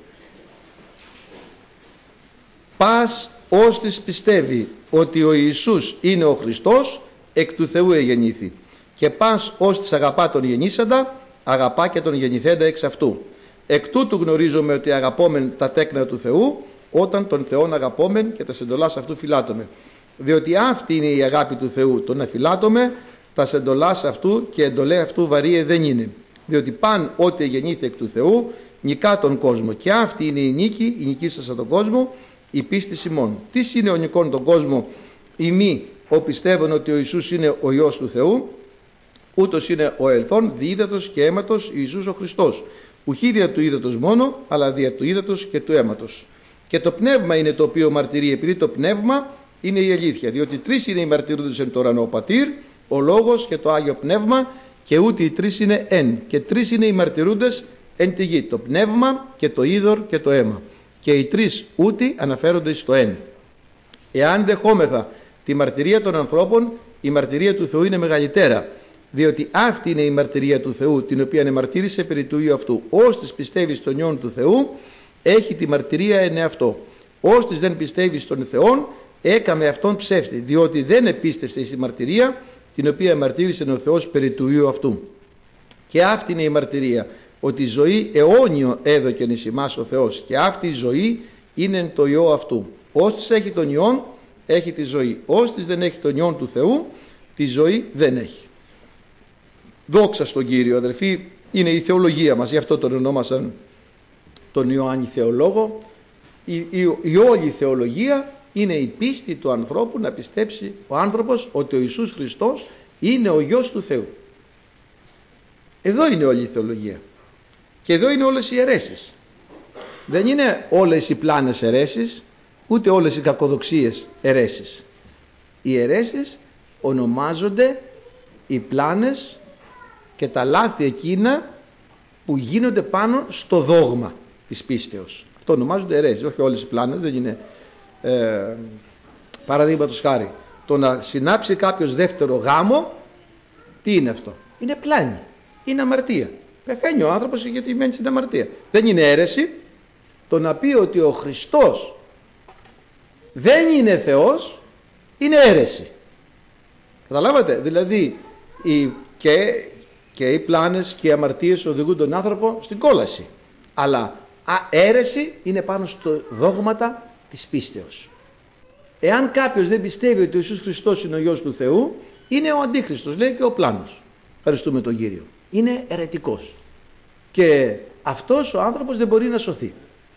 Πας ώστις πιστεύει ότι ο Ιησούς είναι ο Χριστός, εκ του Θεού εγεννήθη. Και πας ώστις αγαπά τον γεννήσαντα, αγαπά και τον γεννηθέντα εξ αυτού. Εκ τούτου γνωρίζουμε ότι αγαπόμεν τα τέκνα του Θεού, όταν τον Θεόν αγαπόμεν και τα σεντολάς αυτού φυλάτωμε. Διότι αυτή είναι η αγάπη του Θεού, το να φυλάτωμε τα σεντολάς αυτού, και εντολέ αυτού βαρύε δεν είναι. Διότι παν ό,τι γεννήθη εκ του Θεού νικά τον κόσμο, και αυτή είναι η νίκη, η νικήσασα τον κόσμο, η πίστη ημών. Τι είναι ο νικόν τον κόσμο? Ημί ο πιστεύουν ότι ο Ιησούς είναι ο Υιός του Θεού, ούτως είναι ο ελθόν διίδατος και αίματος Ιησούς ο Χριστός. Ουχή δια του ύδατος μόνο, αλλά δια του ύδατος και του αίματος. Και το πνεύμα είναι το οποίο μαρτυρεί, επειδή το πνεύμα είναι η αλήθεια. Διότι τρεις είναι οι μαρτυρούντες εν το ουρανό, ο Πατήρ, ο Λόγος και το Άγιο Πνεύμα, και ούτε οι τρεις είναι εν. Και τρεις είναι οι μαρτυρούντες εν τη γη, το πνεύμα και το είδωρ και το αίμα. Και οι τρεις ούτε αναφέρονται στο εν. Εάν δεχόμεθα τη μαρτυρία των ανθρώπων, η μαρτυρία του Θεού είναι μεγαλύτερα. Διότι αυτή είναι η μαρτυρία του Θεού, την οποία εμαρτύρησε περί του Υιού αυτού. Όστις πιστεύει στον Υιόν του Θεού, έχει τη μαρτυρία εν εαυτό. Όστις δεν πιστεύει στον Θεόν, έκαμε αυτόν ψεύτη, διότι δεν επίστευσε στη μαρτυρία, την οποία εμαρτύρησε ο Θεός περί του Υιού αυτού. Και αυτή είναι η μαρτυρία, ότι η ζωή αιώνιο έδωκεν εις ημάς ο Θεός, και αυτή η ζωή είναι το Υιό αυτού. Όστις έχει τον Υιόν, έχει τη ζωή. Όστις δεν έχει τον Υιόν του Θεού, τη ζωή δεν έχει. Δόξα στον Κύριο, αδελφοί, είναι η θεολογία μας, γι' αυτό τον ονόμασαν τον Ιωάννη Θεολόγο. Η, η, η όλη θεολογία είναι η πίστη του ανθρώπου, να πιστέψει ο άνθρωπος ότι ο Ιησούς Χριστός είναι ο Υιός του Θεού. Εδώ είναι όλη η θεολογία. Και εδώ είναι όλες οι αιρέσεις. Δεν είναι όλες οι πλάνες αιρέσεις, ούτε όλες οι κακοδοξίες αιρέσεις. Οι αιρέσεις ονομάζονται οι πλάνες και τα λάθη εκείνα που γίνονται πάνω στο δόγμα της πίστεως. Αυτό ονομάζονται αιρέσεις, όχι όλες οι πλάνες, δεν είναι ε, παραδείγματος χάρη. Το να συνάψει κάποιος δεύτερο γάμο, τι είναι αυτό? Είναι πλάνη, είναι αμαρτία. Πεθαίνει ο άνθρωπος γιατί μένει στην αμαρτία. Δεν είναι αίρεση. Το να πει ότι ο Χριστός δεν είναι Θεός είναι αίρεση. Καταλάβατε? Δηλαδή η, και, και οι πλάνες και οι αμαρτίες οδηγούν τον άνθρωπο στην κόλαση. Αλλά α, αίρεση είναι πάνω στο δόγματα της πίστεως. Εάν κάποιος δεν πιστεύει ότι ο Ιησούς Χριστός είναι ο Υιός του Θεού, είναι ο Αντίχριστος, λέει και ο πλάνος. Ευχαριστούμε τον Κύριο. Είναι αιρετικός. Και αυτός ο άνθρωπος δεν μπορεί να σωθεί.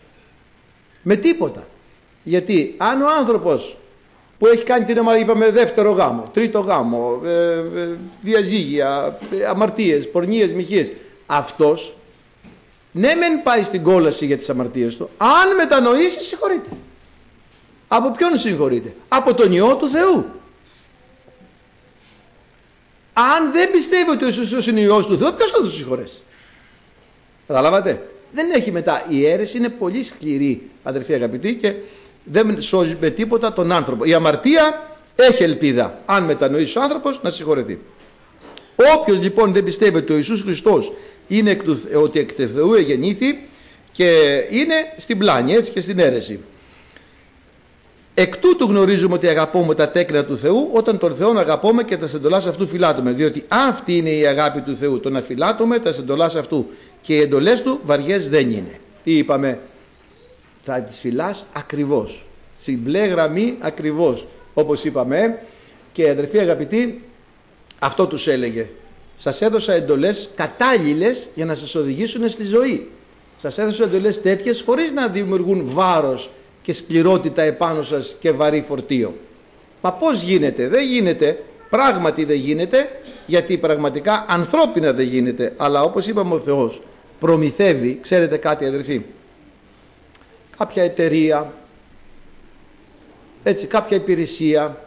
Με τίποτα. Γιατί αν ο άνθρωπος που έχει κάνει την είπαμε δεύτερο γάμο, τρίτο γάμο, ε, ε, διαζύγια, ε, αμαρτίες, πορνίες, μοιχείες, αυτός ναι μεν πάει στην κόλαση για τις αμαρτίες του, αν μετανοήσει συγχωρείται. Από ποιον συγχωρείται? Από τον Υιό του Θεού. Αν δεν πιστεύει ότι ο Ιησούς είναι ο Υιός του Θεού, ποιος θα τον συγχωρέσει? Καταλάβατε? Δεν έχει μετά. Η αίρεση είναι πολύ σκληρή, αδερφοί αγαπητοί, και δεν σώζει με τίποτα τον άνθρωπο. Η αμαρτία έχει ελπίδα. Αν μετανοήσει ο άνθρωπος, να συγχωρεθεί. Όποιος λοιπόν δεν πιστεύει ότι ο Ιησούς Χριστός είναι εκ του, ότι εκ του Θεού εγεννήθη, και είναι στην πλάνη, έτσι, και στην αίρεση. Εκ τούτου γνωρίζουμε ότι αγαπούμε τα τέκνα του Θεού, όταν τον Θεό αγαπούμε και τα εντολάς αυτού φυλάτουμε. Διότι αυτή είναι η αγάπη του Θεού, το να φυλάτουμε τα εντολάς αυτού. Και οι εντολές του βαριές δεν είναι. Τι είπαμε? Θα τις φυλάς ακριβώς, στην μπλε γραμμή ακριβώς, όπως είπαμε. Και αδερφοί αγαπητοί, αυτό τους έλεγε: σας έδωσα εντολές κατάλληλες για να σας οδηγήσουν στη ζωή. Σας έδωσα εντολές τέτοιες χωρίς να δημιουργούν βάρος και σκληρότητα επάνω σας και βαρύ φορτίο. Μα πώς γίνεται? Δεν γίνεται, πράγματι δεν γίνεται, γιατί πραγματικά ανθρώπινα δεν γίνεται. Αλλά όπως είπαμε, ο Θεός προμηθεύει, ξέρετε κάτι αδερφοί, κάποια εταιρεία, έτσι, κάποια υπηρεσία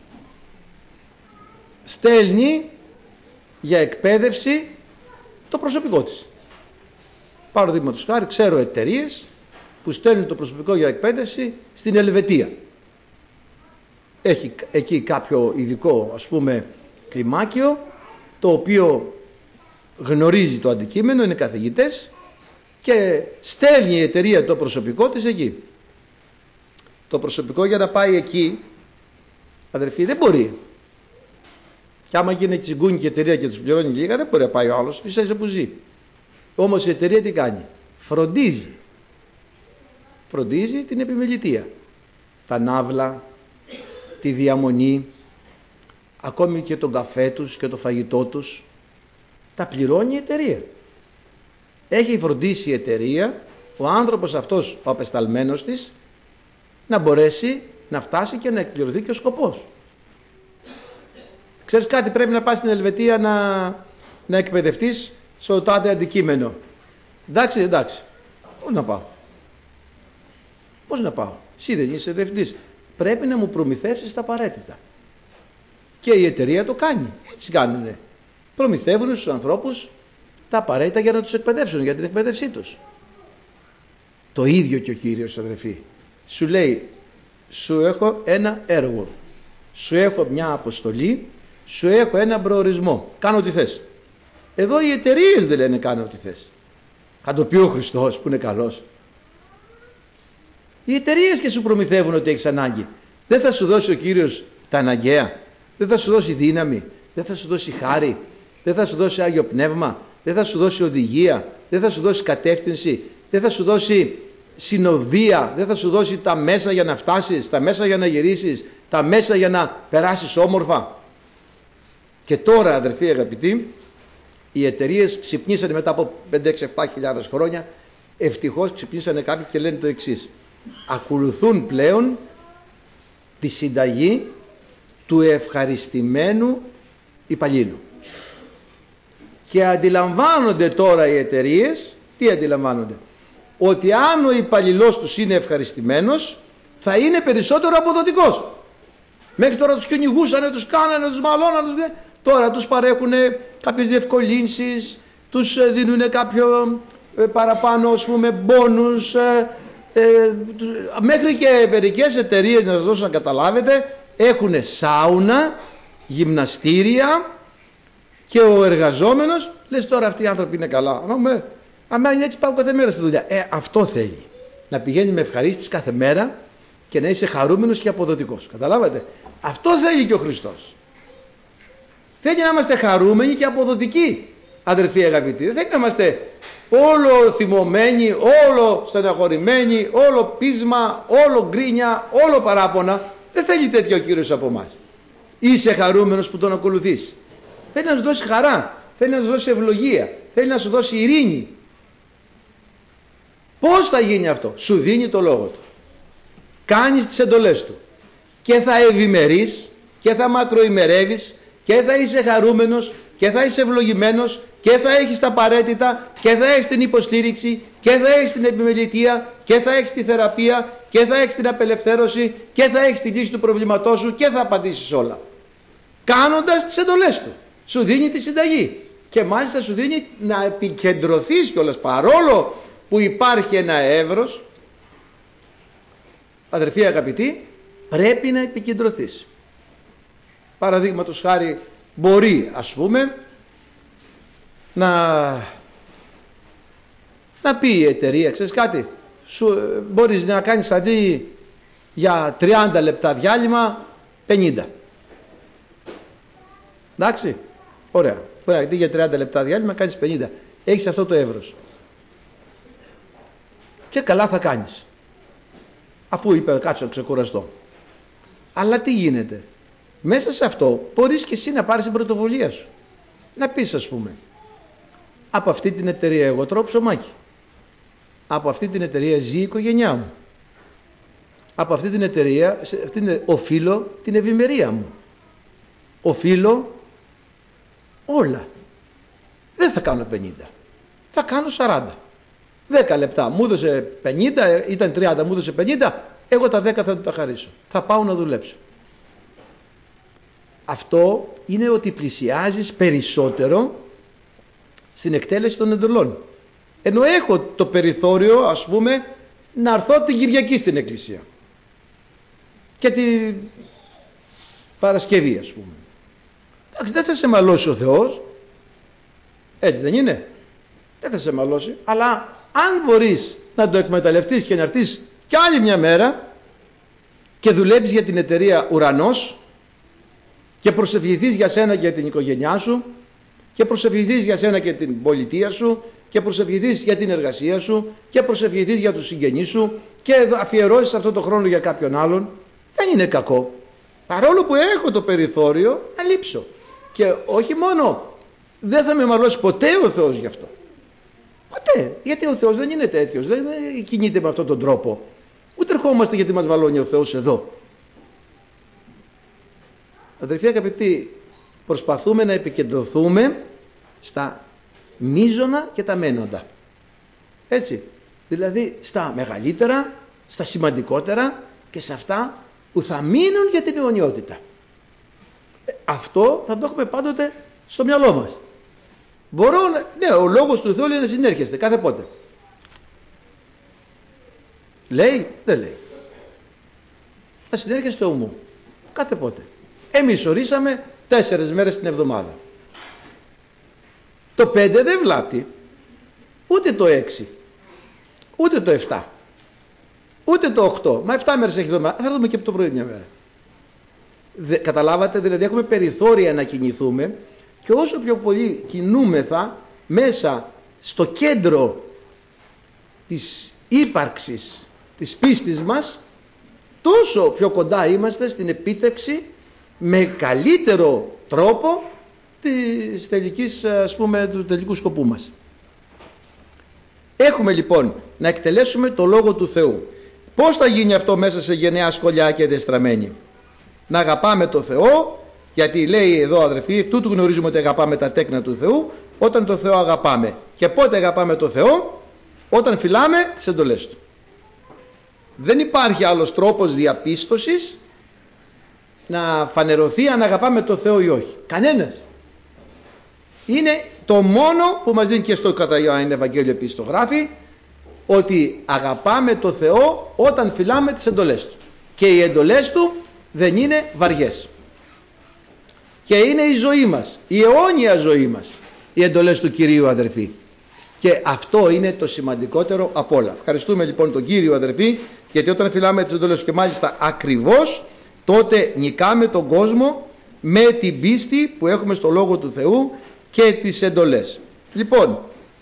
στέλνει για εκπαίδευση το προσωπικό της. Παραδείγματος χάρη, ξέρω εταιρείες που στέλνουν το προσωπικό για εκπαίδευση στην Ελβετία. Έχει εκεί κάποιο ειδικό, ας πούμε, κλιμάκιο, το οποίο γνωρίζει το αντικείμενο, είναι καθηγητές, και στέλνει η εταιρεία το προσωπικό της εκεί. Το προσωπικό για να πάει εκεί, αδερφοί, δεν μπορεί. Και άμα γίνει τσιγκούνι και η εταιρεία και τους πληρώνει λίγα, δεν μπορεί να πάει ο άλλος, φυσικά που ζει. Όμως η εταιρεία τι κάνει? Φροντίζει. Φροντίζει την επιμελητεία. Τα ναύλα, τη διαμονή, ακόμη και τον καφέ τους και το φαγητό τους, τα πληρώνει η εταιρεία. Έχει φροντίσει η εταιρεία ο άνθρωπος αυτός, ο απεσταλμένος της, να μπορέσει να φτάσει και να εκπληρωθεί και ο σκοπός. Ξέρεις κάτι, πρέπει να πας στην Ελβετία να, να εκπαιδευτείς στο τάδε αντικείμενο. Εντάξει, εντάξει. Πώς να πάω? Πώς να πάω? Εσύ δεν είσαι διευθυντής. Πρέπει να μου προμηθεύσεις τα απαραίτητα. Και η εταιρεία το κάνει. Έτσι κάνουνε. Προμηθεύουν στους ανθρώπους τα απαραίτητα για να τους εκπαιδεύσουν, για την εκπαίδευσή τους. Το ίδιο και ο Κύριος, αδερφοί. Σου λέει, σου έχω ένα έργο, σου έχω μια αποστολή, σου έχω ένα προορισμό. Κάνω ό,τι θες. Εδώ οι εταιρείες δεν λένε κάνω ό,τι θες. Θα το πει ο Χριστός που είναι καλός. Οι εταιρείες και σου προμηθεύουν ότι έχεις ανάγκη. Δεν θα σου δώσει ο Κύριος τα αναγκαία? Δεν θα σου δώσει δύναμη? Δεν θα σου δώσει χάρη? Δεν θα σου δώσει Άγιο Πνεύμα? Δεν θα σου δώσει οδηγία? Δεν θα σου δώσει κατεύθυνση? Δεν θα σου δώσει συνοδεία? Δεν θα σου δώσει τα μέσα για να φτάσεις, τα μέσα για να γυρίσεις, τα μέσα για να περάσεις όμορφα? Και τώρα, αδερφοί αγαπητοί, οι εταιρείες ξυπνήσανε μετά από πέντε έξι επτά χιλιάδες χρόνια. Ευτυχώς ξυπνήσανε κάποιοι και λένε το εξής: ακολουθούν πλέον τη συνταγή του ευχαριστημένου υπαλλήλου. Και αντιλαμβάνονται τώρα οι εταιρείες, τι αντιλαμβάνονται? Ότι αν ο υπαλληλός τους είναι ευχαριστημένος, θα είναι περισσότερο αποδοτικός. Μέχρι τώρα τους κυνηγούσανε, τους κάνανε, τους μαλώνανε, τώρα τους παρέχουν κάποιες διευκολύνσεις, τους δίνουν κάποιο ε, παραπάνω, ας πούμε, μπόνους, ε, ε, μέχρι και μερικές εταιρείες, να σας δώσω να καταλάβετε, έχουν σάουνα, γυμναστήρια, και ο εργαζόμενος, λες τώρα αυτοί οι άνθρωποι είναι καλά. Αν είναι έτσι, πάω κάθε μέρα στη δουλειά. Ε, αυτό θέλει. Να πηγαίνει με ευχαρίστηση κάθε μέρα και να είσαι χαρούμενος και αποδοτικός. Καταλάβατε? Αυτό θέλει και ο Χριστός. Θέλει να είμαστε χαρούμενοι και αποδοτικοί, αδερφοί αγαπητοί. Δεν θέλει να είμαστε όλο θυμωμένοι, όλο στεναχωρημένοι, όλο πείσμα, όλο γκρίνια, όλο παράπονα. Δεν θέλει τέτοιο ο Κύριος από εμάς. Είσαι χαρούμενος που τον ακολουθείς? Θέλει να σου δώσει χαρά, θέλει να σου δώσει ευλογία, θέλει να σου δώσει ειρήνη. Πώς θα γίνει αυτό? Σου δίνει το λόγο του. Κάνεις τις εντολές του. Και θα ευημερείς και θα μακροημερεύεις και θα είσαι χαρούμενος και θα είσαι ευλογημένος και θα έχεις τα απαραίτητα και θα έχεις την υποστήριξη και θα έχεις την επιμελητεία και θα έχεις τη θεραπεία και θα έχεις την απελευθέρωση και θα έχεις τη λύση του προβλήματός σου και θα απαντήσεις όλα. Κάνοντας τις εντολές του. Σου δίνει τη συνταγή. Και μάλιστα σου δίνει να επικεντρωθείς κιόλας, παρόλο που υπάρχει ένα εύρος, αδερφοί αγαπητοί, πρέπει να επικεντρωθείς. Παραδείγματος χάρη, μπορεί ας πούμε να, να πει η εταιρεία, ξέρεις κάτι, σου, μπορείς να κάνεις αντί για τριάντα λεπτά διάλειμμα πενήντα. Εντάξει, ωραία. Μπορεί αντί για τριάντα λεπτά διάλειμμα κάνεις πενήντα. Έχεις αυτό το εύρος. Και καλά θα κάνεις. Αφού είπε κάτσω να ξεκουραστώ. Αλλά τι γίνεται. Μέσα σε αυτό μπορείς και εσύ να πάρεις την πρωτοβουλία σου. Να πεις ας πούμε, από αυτή την εταιρεία εγώ τρώω ψωμάκι. Από αυτή την εταιρεία ζει η οικογένειά μου. Από αυτή την εταιρεία αυτή, οφείλω την ευημερία μου. Οφείλω όλα. Δεν θα κάνω πενήντα. Θα κάνω σαράντα. δέκα λεπτά. Μου έδωσε πενήντα, ήταν τριάντα, μου έδωσε πενήντα. Εγώ τα δέκα θα του τα χαρίσω. Θα πάω να δουλέψω. Αυτό είναι ότι πλησιάζεις περισσότερο στην εκτέλεση των εντολών. Ενώ έχω το περιθώριο, ας πούμε, να έρθω την Κυριακή στην εκκλησία. Και την Παρασκευή, ας πούμε. Εντάξει, δεν θα σε μαλώσει ο Θεός. Έτσι δεν είναι. Δεν θα σε μαλώσει. Αλλά αν μπορείς να το εκμεταλλευτείς και να έρθεις κι άλλη μια μέρα και δουλέψεις για την εταιρεία Ουρανός και προσευχηθείς για σένα και για την οικογένειά σου και προσευχηθείς για σένα και την πολιτεία σου και προσευχηθείς για την εργασία σου και προσευχηθείς για τους συγγενείς σου και αφιερώσεις αυτό το χρόνο για κάποιον άλλον, δεν είναι κακό. Παρόλο που έχω το περιθώριο να λείψω. Και όχι μόνο, δεν θα με μαλώσει ποτέ ο Θεός γι' αυτό. Ποτέ. Γιατί ο Θεός δεν είναι τέτοιος, δεν κινείται με αυτόν τον τρόπο. Ούτε ερχόμαστε γιατί μας μαλώνει ο Θεός εδώ. Αδελφοί αγαπητοί, προσπαθούμε να επικεντρωθούμε στα μείζωνα και τα μένοντα. Έτσι. Δηλαδή στα μεγαλύτερα, στα σημαντικότερα και σε αυτά που θα μείνουν για την αιωνιότητα. Αυτό θα το έχουμε πάντοτε στο μυαλό μας. Μπορώ, ναι, ο λόγος του Θεού λέει να συνέρχεστε κάθε πότε. Λέει, δεν λέει. Να συνέρχεστε ομού. Κάθε πότε. Εμείς ορίσαμε τέσσερις μέρες την εβδομάδα. Το πέντε δεν βλάπτει. Ούτε το έξι. Ούτε το εφτά. Ούτε το οκτώ. Μα εφτά μέρες έχει εβδομάδα. Θα δούμε και από το πρωί μια μέρα. Δε, καταλάβατε, δηλαδή έχουμε περιθώρια να κινηθούμε και όσο πιο πολύ κινούμεθα μέσα στο κέντρο της ύπαρξης της πίστης μας, τόσο πιο κοντά είμαστε στην επίτευξη με καλύτερο τρόπο της τελικής, ας πούμε, του τελικού σκοπού μας. Έχουμε λοιπόν να εκτελέσουμε το Λόγο του Θεού. Πώς θα γίνει αυτό μέσα σε γενναία σκολιά και δεστραμμένη? Να αγαπάμε το Θεό, γιατί λέει εδώ αδερφοί, τούτου γνωρίζουμε ότι αγαπάμε τα τέκνα του Θεού, όταν το Θεό αγαπάμε. Και πότε αγαπάμε το Θεό? Όταν φυλάμε τις εντολές Του. Δεν υπάρχει άλλος τρόπος διαπίστωσης να φανερωθεί αν αγαπάμε το Θεό ή όχι. Κανένας. Είναι το μόνο που μας δίνει και στο κατά Ιωάννη Ευαγγέλιο επίσης το γράφει, ότι αγαπάμε το Θεό όταν φυλάμε τις εντολές Του. Και οι εντολές Του δεν είναι βαριές. Και είναι η ζωή μας, η αιώνια ζωή μας, οι εντολές του Κυρίου αδερφοί. Και αυτό είναι το σημαντικότερο απ' όλα. Ευχαριστούμε λοιπόν τον Κύριο αδερφοί, γιατί όταν φυλάμε τις εντολές Του και μάλιστα ακριβώς, τότε νικάμε τον κόσμο με την πίστη που έχουμε στο Λόγο του Θεού και τις εντολές. Λοιπόν,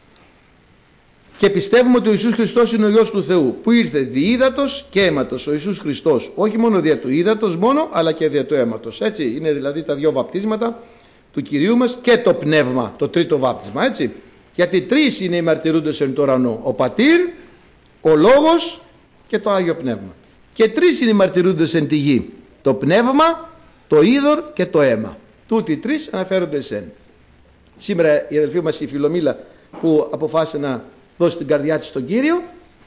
και πιστεύουμε ότι ο Ιησούς Χριστός είναι ο Υιός του Θεού, που ήρθε δι' ύδατος και αίματος. Ο Ιησούς Χριστός, όχι μόνο δια του ύδατος μόνο, αλλά και δια του αίματος. Έτσι, είναι δηλαδή τα δύο βαπτίσματα του Κυρίου μας και το πνεύμα, το τρίτο βάπτισμα, έτσι. Γιατί τρεις είναι οι μαρτυρούντες εν το ουρανό, ο Πατήρ, ο Λόγος και το Άγιο Πνεύμα. Και τρεις είναι οι μαρτυρούντες εν τη γη, το πνεύμα, το είδωρ και το αίμα. Τούτοι οι τρεις αναφέρονται σε εν. Σήμερα η αδελφή μας η Φιλομήλα, που αποφάσισε να δώσει την καρδιά της στον Κύριο,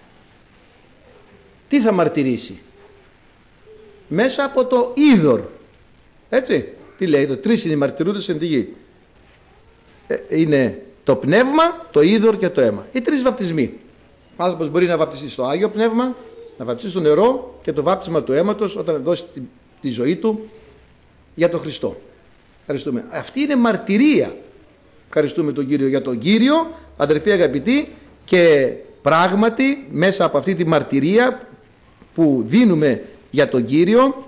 τι θα μαρτυρήσει? Μέσα από το είδωρ. Έτσι, τι λέει εδώ? Τρεις είναι οι μαρτυρούντες εν τη γη. Ε, είναι το πνεύμα, το είδωρ και το αίμα. Οι τρεις βαπτισμοί. Ο άνθρωπος μπορεί να βαπτιστεί στο Άγιο Πνεύμα, να βαπτιστεί στο νερό και το βάπτισμα του αίματος όταν δώσει τη, τη ζωή του για τον Χριστό. Ευχαριστούμε. Αυτή είναι μαρτυρία. Ευχαριστούμε τον Κύριο για τον Κύριο, αδερφοί αγαπητοί, και πράγματι μέσα από αυτή τη μαρτυρία που δίνουμε για τον Κύριο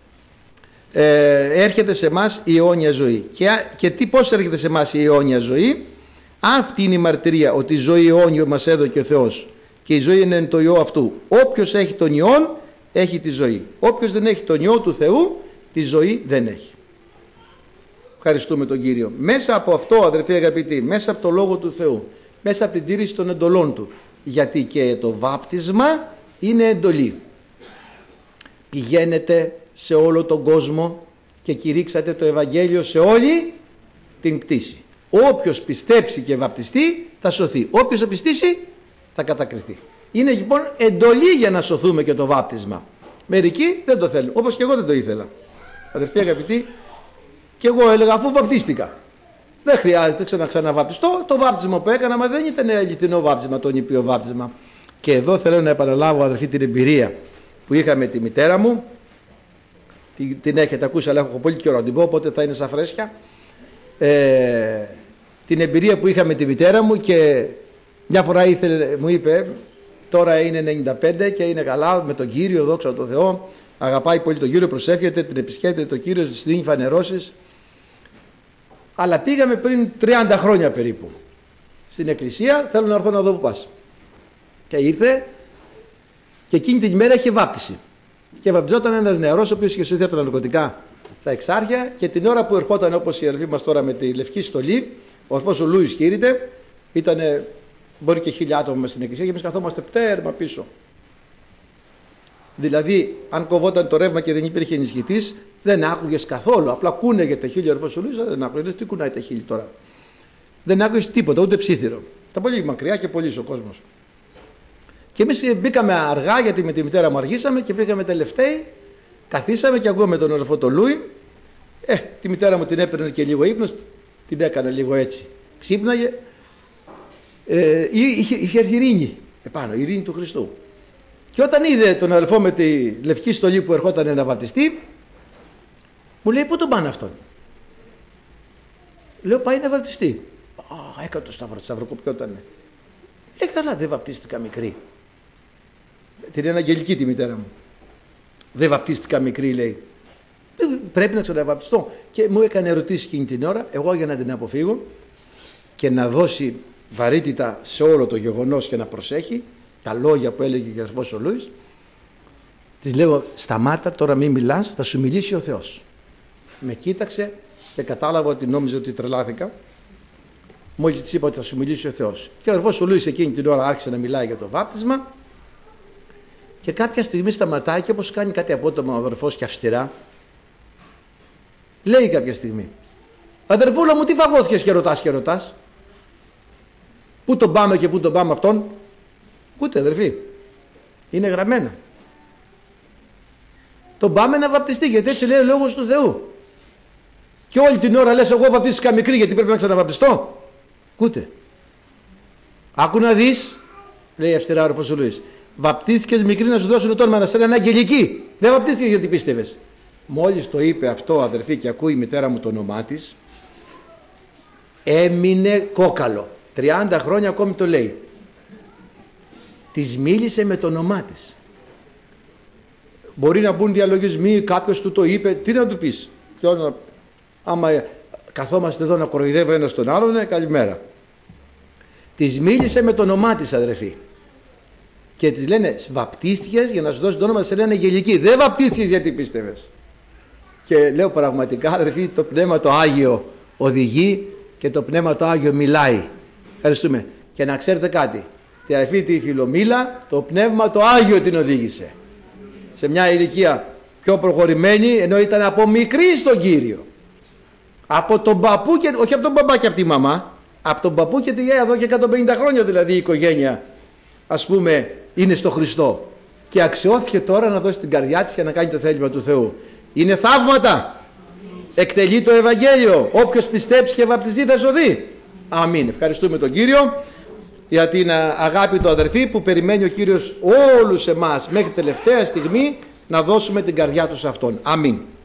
ε, έρχεται σε εμάς η αιώνια ζωή. Και, και τι, πώς έρχεται σε εμάς η αιώνια ζωή? Αυτή είναι η μαρτυρία, ότι η ζωή αιώνιο μας έδωκε ο Θεός και η ζωή είναι το Υιό αυτού. Όποιος έχει τον Υιόν έχει τη ζωή. Όποιος δεν έχει τον Υιό του Θεού, τη ζωή δεν έχει. Ευχαριστούμε τον Κύριο. Μέσα από αυτό, αδερφοί αγαπητοί, μέσα από το Λόγο του Θεού, μέσα από την τήρηση των εντολών Του, γιατί και το βάπτισμα είναι εντολή. Πηγαίνετε σε όλο τον κόσμο και κηρύξατε το Ευαγγέλιο σε όλη την κτήση. Όποιος πιστέψει και βαπτιστεί θα σωθεί. Όποιος θα πιστήσει θα κατακριθεί. Είναι λοιπόν εντολή για να σωθούμε και το βάπτισμα. Μερικοί δεν το θέλουν, όπως και εγώ δεν το ήθελα. Αδερφοί αγαπητοί, και εγώ έλεγα αφού βαπτίστηκα, δεν χρειάζεται ξανα ξαναβαπτιστώ. Το βάπτισμα που έκανα, μα δεν ήταν αληθινό βάπτισμα, το νηπίο βάπτισμα. Και εδώ θέλω να επαναλάβω, αδερφοί, την εμπειρία που είχα με τη μητέρα μου. Την, την έχετε ακούσει, αλλά έχω πολύ καιρό να την πω, οπότε θα είναι σαν φρέσκια. Ε, την εμπειρία που είχα με τη μητέρα μου, και μια φορά ήθελε, μου είπε, τώρα είναι ενενήντα πέντε και είναι καλά με τον Κύριο, δόξα τω Θεώ, αγαπάει πολύ τον Κύριο, προσεύχεται, την επισκέπτεται τον Κύριο, της δίνει φανερώσεις. Αλλά πήγαμε πριν τριάντα χρόνια περίπου στην εκκλησία, θέλω να έρθω να δω που πας. Και ήρθε και εκείνη την ημέρα είχε βάπτιση. Και βαπτιζόταν ένας νεαρός, ο οποίος είχε σωθεί από τα ναρκωτικά στα Εξάρχεια, και την ώρα που ερχόταν, όπως η αδελφή μας τώρα με τη λευκή στολή, ο Ορφός ο Λούις χείρεται, ήταν μπορεί και χίλια άτομα μες στην εκκλησία και εμείς καθόμαστε πτέρμα πίσω. Δηλαδή, αν κοβόταν το ρεύμα και δεν υπήρχε ενισχυτής, δεν άκουγες καθόλου. Απλά κούνεγε τα χείλη ο Ορφός ο Λούις, δεν άκουγες. Τι κουνάει τα χείλη τώρα? Δεν άκουγες τίποτα, ούτε ψήθυρο. Ήταν πολύ μακριά και πολύ ο κόσμος. Και εμείς μπήκαμε αργά, γιατί με τη μητέρα μου αργήσαμε, και πήγαμε τελευταίοι. Καθίσαμε και ακούγαμε τον Ορφό τον Λούι. Ε, τη μητέρα μου την έπαιρνε και λίγο ύπνος, την έκανα λίγο έτσι. Ξύπναγε. Ε, είχε, είχε έρθει ειρήνη επάνω, η ειρήνη του Χριστού. Και όταν είδε τον αδελφό με τη λευκή στολή που ερχόταν να βαπτιστεί, μου λέει, πού τον πάνε αυτόν? Λέω, πάει να βαπτιστεί. Α, έκανε το σταυρο, σταυροκοπιότανε. Λέει, καλά, δεν βαπτίστηκα μικρή. Την είναι αγγελική τη μητέρα μου. Δεν βαπτίστηκα μικρή, λέει. Πρέπει να ξαναβαπτιστώ. Και μου έκανε ερωτήσεις εκείνη την ώρα, εγώ για να την αποφύγω και να δώσει βαρύτητα σε όλο το γεγονός και να προσέχει τα λόγια που έλεγε ο Ορφός ο Λούις, της λέω, σταμάτα τώρα, μην μιλάς, θα σου μιλήσει ο Θεός. Με κοίταξε και κατάλαβα ότι νόμιζε ότι τρελάθηκα. Μόλις της είπα ότι θα σου μιλήσει ο Θεός. Και ο Ορφός ο Λούις εκείνη την ώρα άρχισε να μιλάει για το βάπτισμα, και κάποια στιγμή σταματάει και όπως κάνει κάτι απότομα ο αδερφός και αυστηρά, λέει κάποια στιγμή, αδερφούλα μου, τι φαγώθηκες και ρωτάς και ρωτάς? Πού τον πάμε και πού τον πάμε αυτόν? Ούτε, αδερφοί, είναι γραμμένα. Τον πάμε να βαπτιστεί, γιατί έτσι λέει ο λόγος του Θεού. Και όλη την ώρα λες, εγώ βαπτίστηκα μικρή, γιατί πρέπει να ξαναβαπτιστώ? Ούτε. Άκου να δεις, λέει αυστηρά ο Ορφός ο Λούις, βαπτίστηκες μικρή να σου δώσουν το όνομα, να σε λένε αγγελική. Δεν βαπτίστηκες γιατί πίστευες. Μόλις το είπε αυτό, αδερφοί, και ακούει η μητέρα μου το όνομά της, έμεινε κόκαλο. τριάντα χρόνια ακόμη το λέει. Της μίλησε με το όνομά της. Μπορεί να μπουν διαλογισμοί, κάποιος του το είπε, τι να του πεις? Και όλα, άμα καθόμαστε εδώ να κοροϊδεύω ένας τον άλλον, ναι, καλημέρα. Της μίλησε με το όνομά της, αδερφοί. Και της λένε, βαπτίστηκες για να σου δώσει το όνομα, σε λένε αγγελική. Δεν βαπτίστηκες γιατί πίστευες. Και λέω πραγματικά, αδερφοί, το Πνεύμα το Άγιο οδηγεί και το Πνεύμα το Άγιο μιλάει. Ευχαριστούμε. Και να ξέρετε κάτι, τη αδερφή τη Φιλομήλα, το Πνεύμα το Άγιο την οδήγησε. Σε μια ηλικία πιο προχωρημένη, ενώ ήταν από μικρή στον Κύριο. Από τον παππού και, όχι από τον μπαμπά και από τη μαμά, από τον παππού και τη γιαγιά, εδώ και εκατόν πενήντα χρόνια δηλαδή η οικογένεια, ας πούμε, είναι στο Χριστό. Και αξιώθηκε τώρα να δώσει την καρδιά της και να κάνει το θέλημα του Θεού. Είναι θαύματα. Εκτελεί το Ευαγγέλιο. Όποιος πιστέψει και βαπτιστεί θα σωθεί. Αμήν. Ευχαριστούμε τον Κύριο. για την αγάπη του αδερφή που περιμένει ο Κύριος όλους εμάς μέχρι τελευταία στιγμή να δώσουμε την καρδιά του σε Αυτόν. Αμήν.